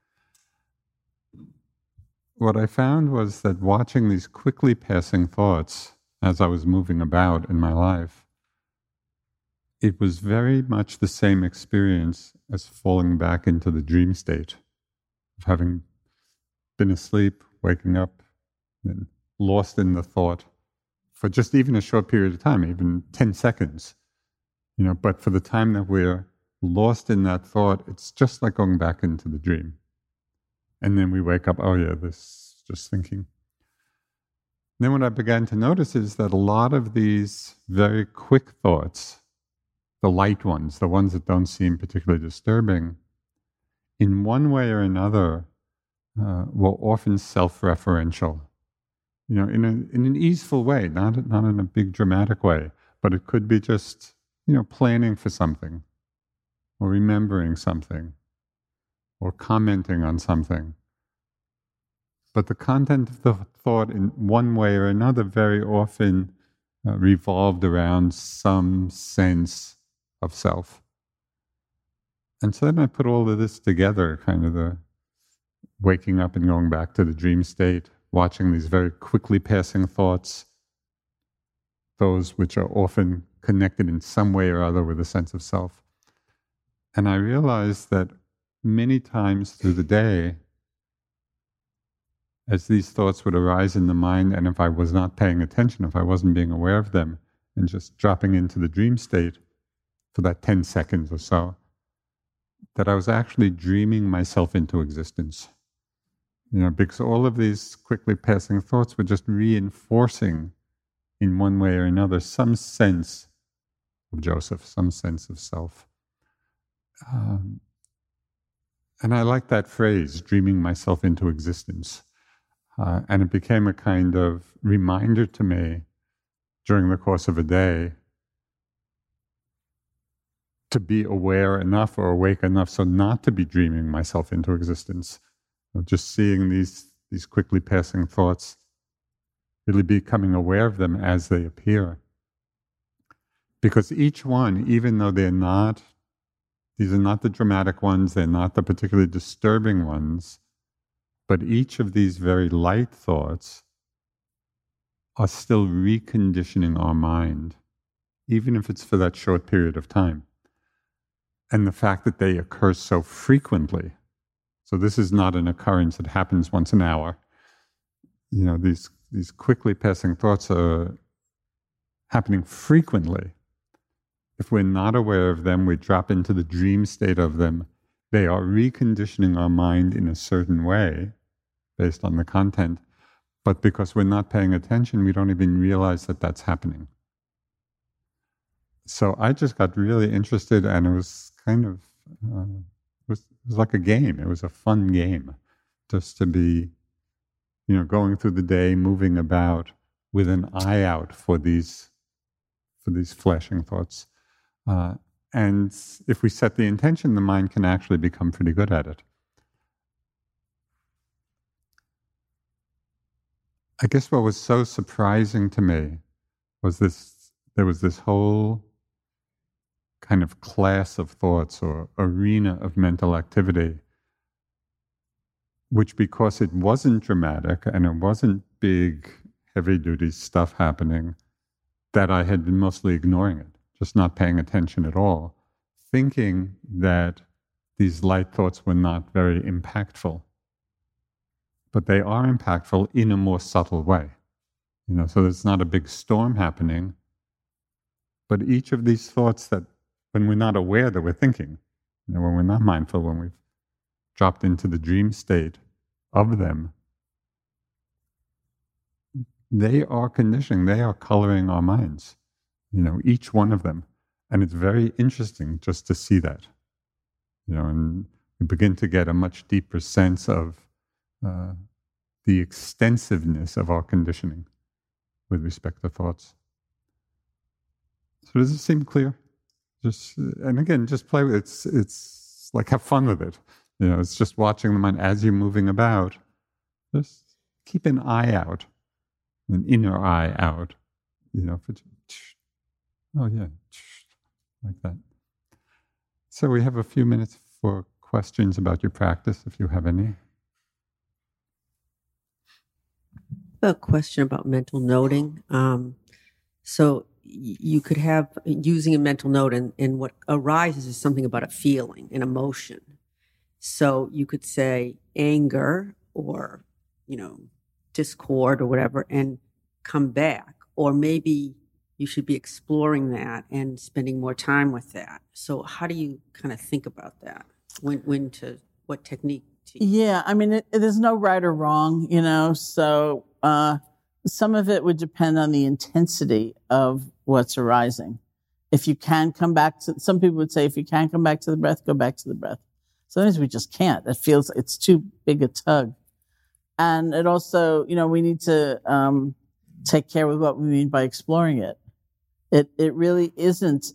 What I found was that watching these quickly passing thoughts as I was moving about in my life, it was very much the same experience as falling back into the dream state of having been asleep, waking up, and lost in the thought for just even a short period of time, even ten seconds. You know, but for the time that we're lost in that thought, it's just like going back into the dream. And then we wake up, oh yeah, this just thinking. Then what I began to notice is that a lot of these very quick thoughts, the light ones, the ones that don't seem particularly disturbing, in one way or another, uh, were often self-referential. You know, in a in an easeful way, not not in a big dramatic way, but it could be just, you know, planning for something, or remembering something, or commenting on something. But the content of the thought in one way or another very often uh, revolved around some sense of self. And so then I put all of this together, kind of the waking up and going back to the dream state, watching these very quickly passing thoughts, those which are often connected in some way or other with a sense of self. And I realized that many times through the day, as these thoughts would arise in the mind, and if I was not paying attention, if I wasn't being aware of them, and just dropping into the dream state for that ten seconds or so, that I was actually dreaming myself into existence. You know, because all of these quickly passing thoughts were just reinforcing, in one way or another, some sense of Joseph, some sense of self. Um, and I like that phrase, dreaming myself into existence. Uh, and it became a kind of reminder to me during the course of a day to be aware enough or awake enough so not to be dreaming myself into existence. Of just seeing these, these quickly passing thoughts, really becoming aware of them as they appear. Because each one, even though they're not, these are not the dramatic ones, they're not the particularly disturbing ones, but each of these very light thoughts are still reconditioning our mind, even if it's for that short period of time. And the fact that they occur so frequently, so this is not an occurrence that happens once an hour. You know, these these quickly passing thoughts are happening frequently. If we're not aware of them, we drop into the dream state of them. They are reconditioning our mind in a certain way based on the content. But because we're not paying attention, we don't even realize that that's happening. So I just got really interested, and it was kind of, uh, it, was, it was like a game. It was a fun game, just to be, you know, going through the day, moving about with an eye out for these, for these flashing thoughts. Uh, and if we set the intention, the mind can actually become pretty good at it. I guess what was so surprising to me was this, there was this whole kind of class of thoughts or arena of mental activity, which, because it wasn't dramatic and it wasn't big, heavy-duty stuff happening, that I had been mostly ignoring it, just not paying attention at all, thinking that these light thoughts were not very impactful. But they are impactful in a more subtle way. You know, so there's not a big storm happening, but each of these thoughts that, when we're not aware that we're thinking, you know, when we're not mindful, when we've dropped into the dream state of them, they are conditioning, they are coloring our minds, you know, each one of them. And it's very interesting just to see that, you know, and we begin to get a much deeper sense of uh, the extensiveness of our conditioning with respect to thoughts. So does it seem clear? Just, and again, just play with it. It's, it's like, have fun with it. You know, it's just watching the mind as you're moving about. Just keep an eye out, an inner eye out, you know, for, oh yeah, like that. So we have a few minutes for questions about your practice, if you have any. A question about mental noting. Um, so you could have using a mental note, and, and what arises is something about a feeling, an emotion. So you could say anger or, you know, discord or whatever, and come back. Or maybe you should be exploring that and spending more time with that. So how do you kind of think about that? When, when to, what technique to use? Yeah, I mean, it, it, there's no right or wrong, you know, so uh, some of it would depend on the intensity of what's arising. If you can come back to, some people would say, if you can't come back to the breath, go back to the breath. Sometimes we just can't. It feels, it's too big a tug. And it also, you know, we need to um, take care with what we mean by exploring it. It it really isn't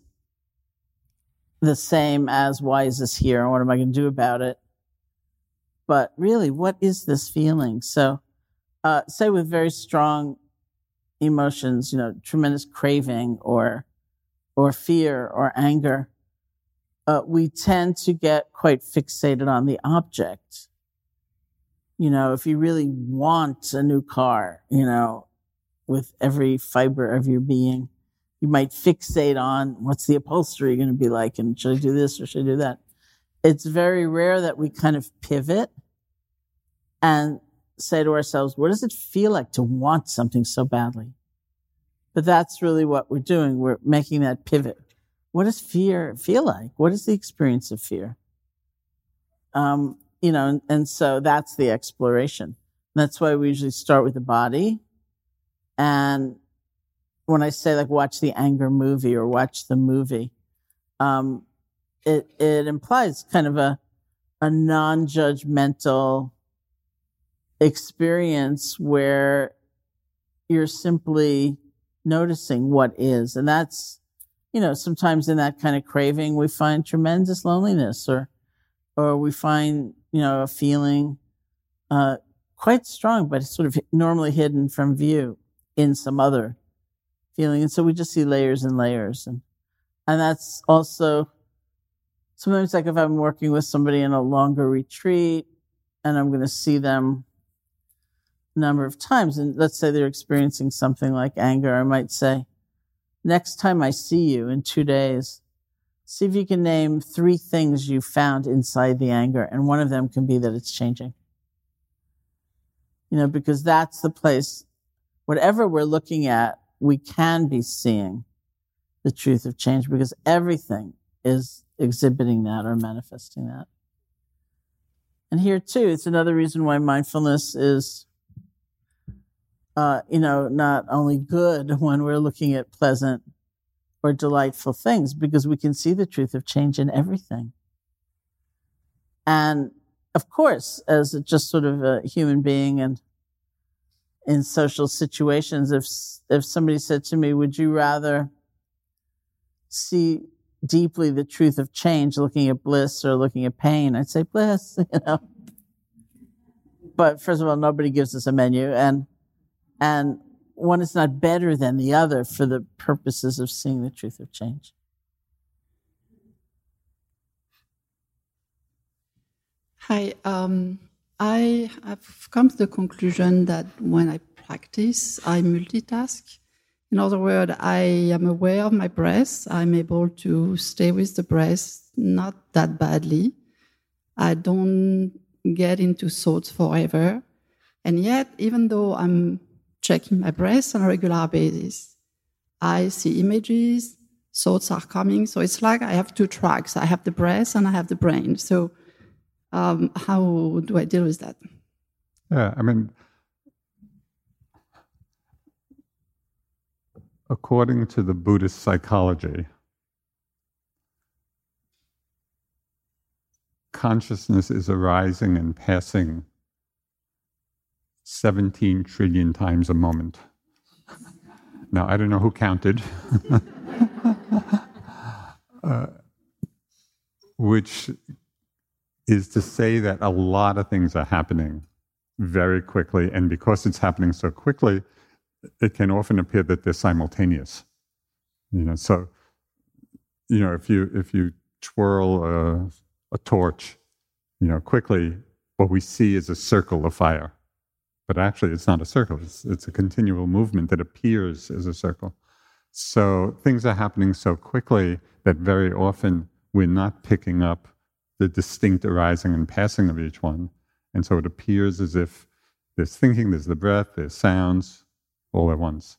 the same as, why is this here and what am I going to do about it? But really, what is this feeling? So, uh, say with very strong emotions, you know, tremendous craving or or fear or anger, uh, we tend to get quite fixated on the object. You know, if you really want a new car, you know, with every fiber of your being, you might fixate on what's the upholstery going to be like, and should I do this or should I do that? It's very rare that we kind of pivot and say to ourselves, what does it feel like to want something so badly? But that's really what we're doing. We're making that pivot. What does fear feel like? What is the experience of fear? Um, you know, and, and so that's the exploration. That's why we usually start with the body. And when I say, like, watch the anger movie or watch the movie, um, it it implies kind of a a non-judgmental experience where you're simply noticing what is. And that's, you know, sometimes in that kind of craving, we find tremendous loneliness, or or we find, you know, a feeling uh, quite strong, but it's sort of normally hidden from view in some other feeling. And so we just see layers and layers. And, and that's also sometimes, like, if I'm working with somebody in a longer retreat and I'm going to see them a number of times, and let's say they're experiencing something like anger, I might say, next time I see you in two days, see if you can name three things you found inside the anger. And one of them can be that it's changing. You know, because that's the place, whatever we're looking at, we can be seeing the truth of change because everything is exhibiting that or manifesting that. And here too, it's another reason why mindfulness is, uh, you know, not only good when we're looking at pleasant or delightful things, because we can see the truth of change in everything. And of course, as just sort of a human being and in social situations, if if somebody said to me, would you rather see deeply the truth of change looking at bliss or looking at pain? I'd say bliss, you know. But first of all, nobody gives us a menu, and and one is not better than the other for the purposes of seeing the truth of change. Hi, um, I have come to the conclusion that when I practice, I multitask. In other words, I am aware of my breath. I'm able to stay with the breath, not that badly. I don't get into thoughts forever. And yet, even though I'm checking my breath on a regular basis, I see images, thoughts are coming. So it's like I have two tracks. I have the breath and I have the brain. So um, how do I deal with that? Yeah, I mean, according to the Buddhist psychology, consciousness is arising and passing seventeen trillion times a moment. Now, I don't know who counted, uh, which is to say that a lot of things are happening very quickly, and because it's happening so quickly, it can often appear that they're simultaneous. You know, so you know if you if you twirl a, a torch, you know, quickly, what we see is a circle of fire, but actually it's not a circle. It's it's a continual movement that appears as a circle. So things are happening so quickly that very often we're not picking up the distinct arising and passing of each one, and so it appears as if there's thinking, there's the breath, there's sounds, all at once.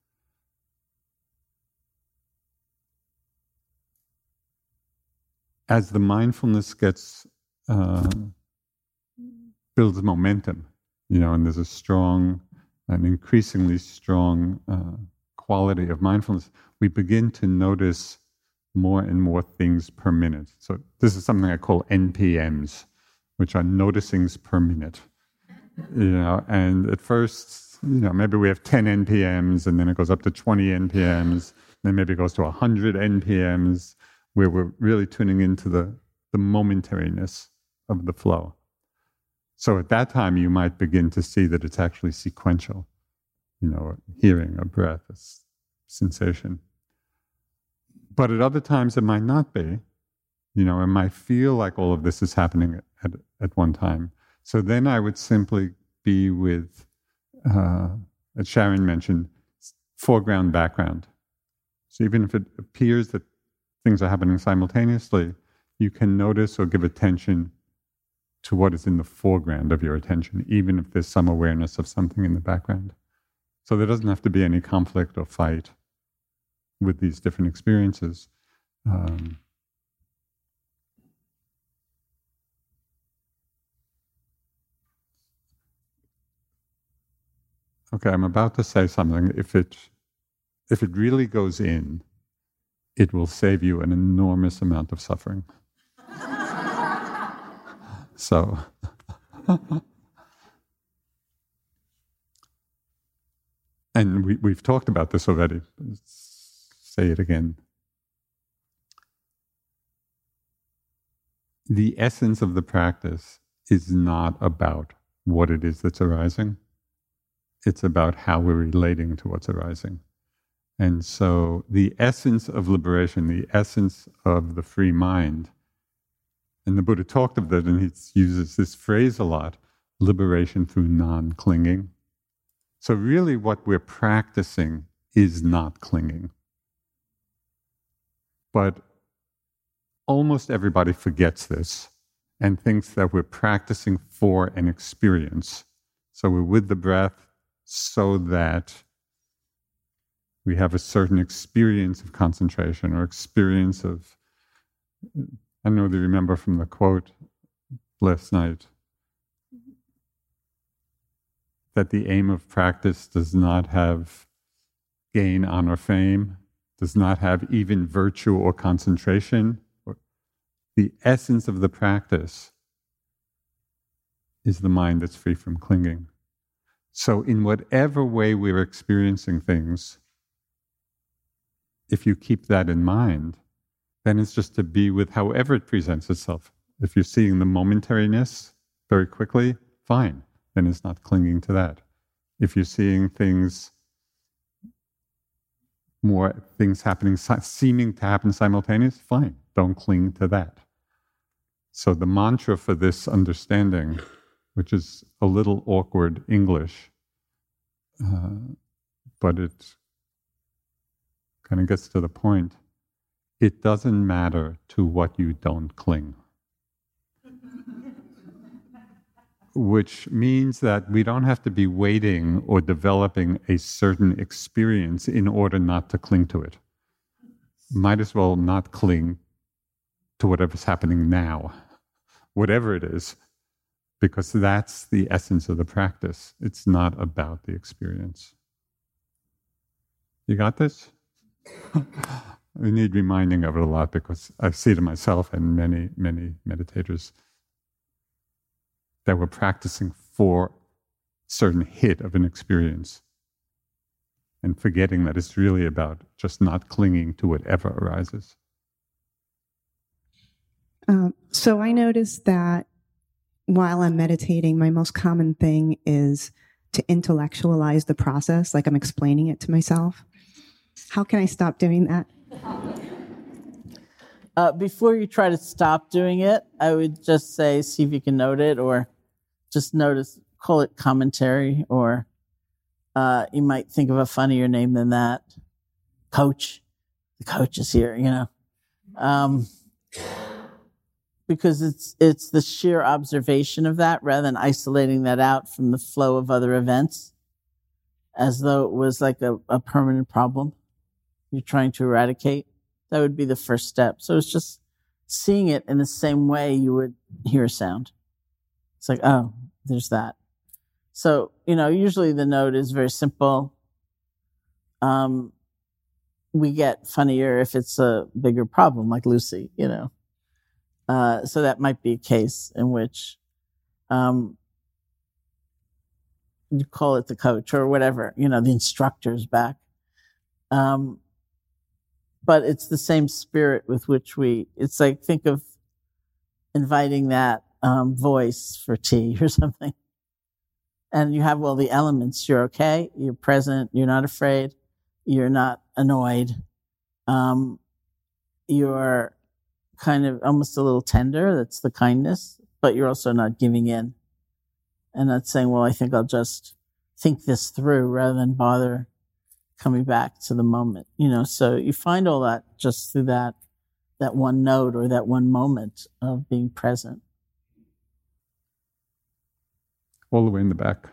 As the mindfulness gets, uh, builds momentum, you know, and there's a strong, an increasingly strong uh, quality of mindfulness, we begin to notice more and more things per minute. So this is something I call N P Ms, which are noticings per minute. You know, and at first, you know, maybe we have ten N P Ms, and then it goes up to twenty N P Ms, then maybe it goes to one hundred N P Ms, where we're really tuning into the, the momentariness of the flow. So at that time, you might begin to see that it's actually sequential, you know, hearing, a breath, a sensation. But at other times, it might not be. You know, it might feel like all of this is happening at, at one time. So then I would simply be with, uh, as Sharon mentioned, foreground, background. So even if it appears that things are happening simultaneously, you can notice or give attention to what is in the foreground of your attention, even if there's some awareness of something in the background. So there doesn't have to be any conflict or fight with these different experiences. Um, okay, I'm about to say something. If it, if it really goes in, it will save you an enormous amount of suffering. So, and we, we've talked about this already. Say it again. The essence of the practice is not about what it is that's arising. It's about how we're relating to what's arising. And so the essence of liberation, the essence of the free mind, and the Buddha talked of that, and he uses this phrase a lot, liberation through non-clinging. So really what we're practicing is not clinging. But almost everybody forgets this and thinks that we're practicing for an experience. So we're with the breath so that We have a certain experience of concentration or experience of, I don't know if you remember from the quote last night, that the aim of practice does not have gain, honor, fame, does not have even virtue or concentration. The essence of the practice is the mind that's free from clinging. So in whatever way we're experiencing things, if you keep that in mind, then it's just to be with however it presents itself. If you're seeing the momentariness very quickly, fine, then it's not clinging to that. If you're seeing things, more things happening, seeming to happen simultaneously, fine, don't cling to that. So the mantra for this understanding, which is a little awkward English, uh, but it kind of gets to the point. It doesn't matter to what you don't cling. Which means that we don't have to be waiting or developing a certain experience in order not to cling to it. Might as well not cling to whatever's happening now, whatever it is, because that's the essence of the practice. It's not about the experience. You got this? I need reminding of it a lot because I see it in myself and many, many meditators that we're practicing for certain hit of an experience and forgetting that it's really about just not clinging to whatever arises. Um, so I noticed that while I'm meditating, my most common thing is to intellectualize the process, like I'm explaining it to myself. How can I stop doing that? Uh, before you try to stop doing it, I would just say, see if you can note it, or just notice, call it commentary, or uh, you might think of a funnier name than that. Coach. The coach is here, you know. Um, because it's it's the sheer observation of that rather than isolating that out from the flow of other events as though it was like a, a permanent problem you're trying to eradicate. That would be the first step. So it's just seeing it in the same way you would hear a sound. It's like, oh, there's that. So, you know, usually the note is very simple. Um, we get funnier if it's a bigger problem, like Lucy, you know. Uh, so that might be a case in which um, you call it the coach or whatever, you know, the instructor's back. Um, but it's the same spirit with which we, it's like, think of inviting that um, voice for tea or something. And you have all the elements. You're okay. You're present. You're not afraid. You're not annoyed. Um, you're kind of almost a little tender. That's the kindness, but you're also not giving in and not saying, well, I think I'll just think this through rather than bother coming back to the moment, you know. So you find all that just through that, that one note or that one moment of being present. All the way in the back.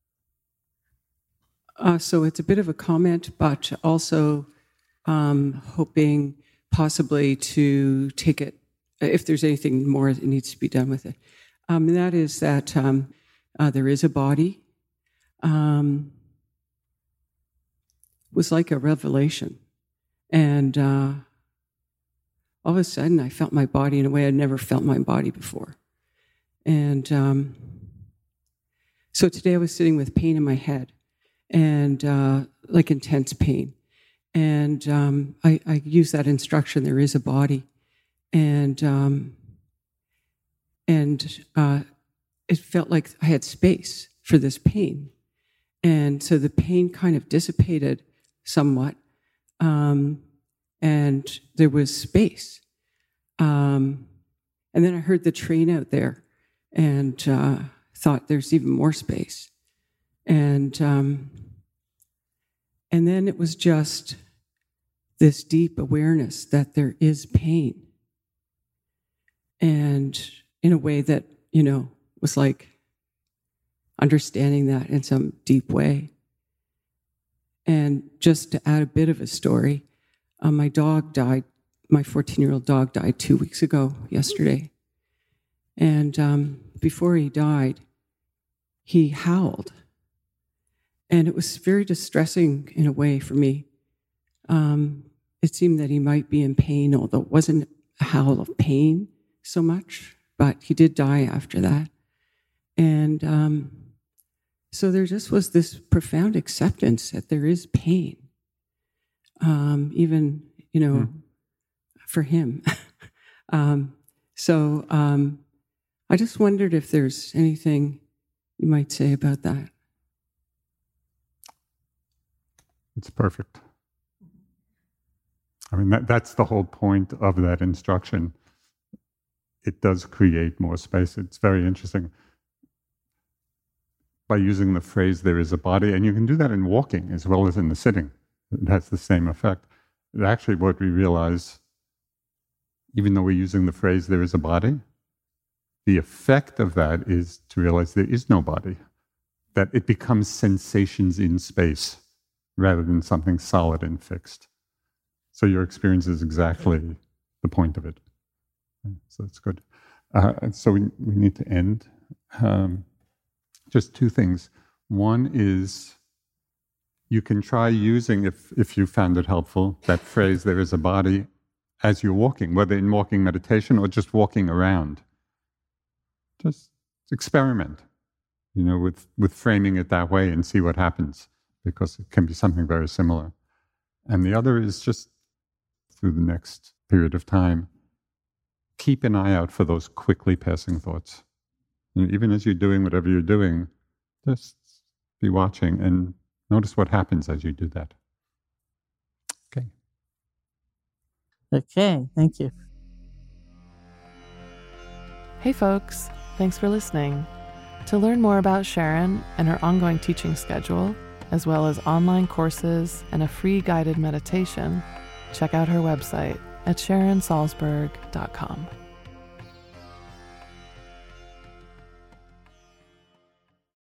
Uh, so it's a bit of a comment, but also um, hoping possibly to take it, if there's anything more that needs to be done with it. Um, and that is that um, uh, there is a body. Um, it was like a revelation. And uh, all of a sudden I felt my body in a way I'd never felt my body before. And um, so today I was sitting with pain in my head and uh, like intense pain. And um, I, I use that instruction, there is a body. And um, and uh, it felt like I had space for this pain. And so the pain kind of dissipated somewhat. Um, and there was space. Um, and then I heard the train out there and uh, thought there's even more space. And um, and then it was just this deep awareness that there is pain. And in a way that, you know, was like understanding that in some deep way. And just to add a bit of a story, uh, my dog died, my fourteen-year-old dog died two weeks ago, yesterday. And um, before he died, he howled. And it was very distressing in a way for me. Um, it seemed that he might be in pain, although it wasn't a howl of pain so much, but he did die after that. And um, so there just was this profound acceptance that there is pain, um, even, you know, mm. for him. um, so um, I just wondered if there's anything you might say about that. It's perfect. I mean, that, that's the whole point of that instruction. It does create more space. It's very interesting. By using the phrase, there is a body, and you can do that in walking as well as in the sitting. It has the same effect. Actually, what we realize, even though we're using the phrase, there is a body, the effect of that is to realize there is no body, that it becomes sensations in space rather than something solid and fixed. So your experience is exactly the point of it. So it's good. Uh, so we, we need to end. Um, just two things. One is you can try using, if, if you found it helpful, that phrase, there is a body, as you're walking, whether in walking meditation or just walking around. Just experiment, you know, with, with framing it that way and see what happens, because it can be something very similar. And the other is just through the next period of time, keep an eye out for those quickly passing thoughts. You know, even as you're doing whatever you're doing, just be watching and notice what happens as you do that. Okay. Okay, thank you. Hey folks, thanks for listening. To learn more about Sharon and her ongoing teaching schedule, as well as online courses and a free guided meditation, check out her website at sharon salzberg dot com.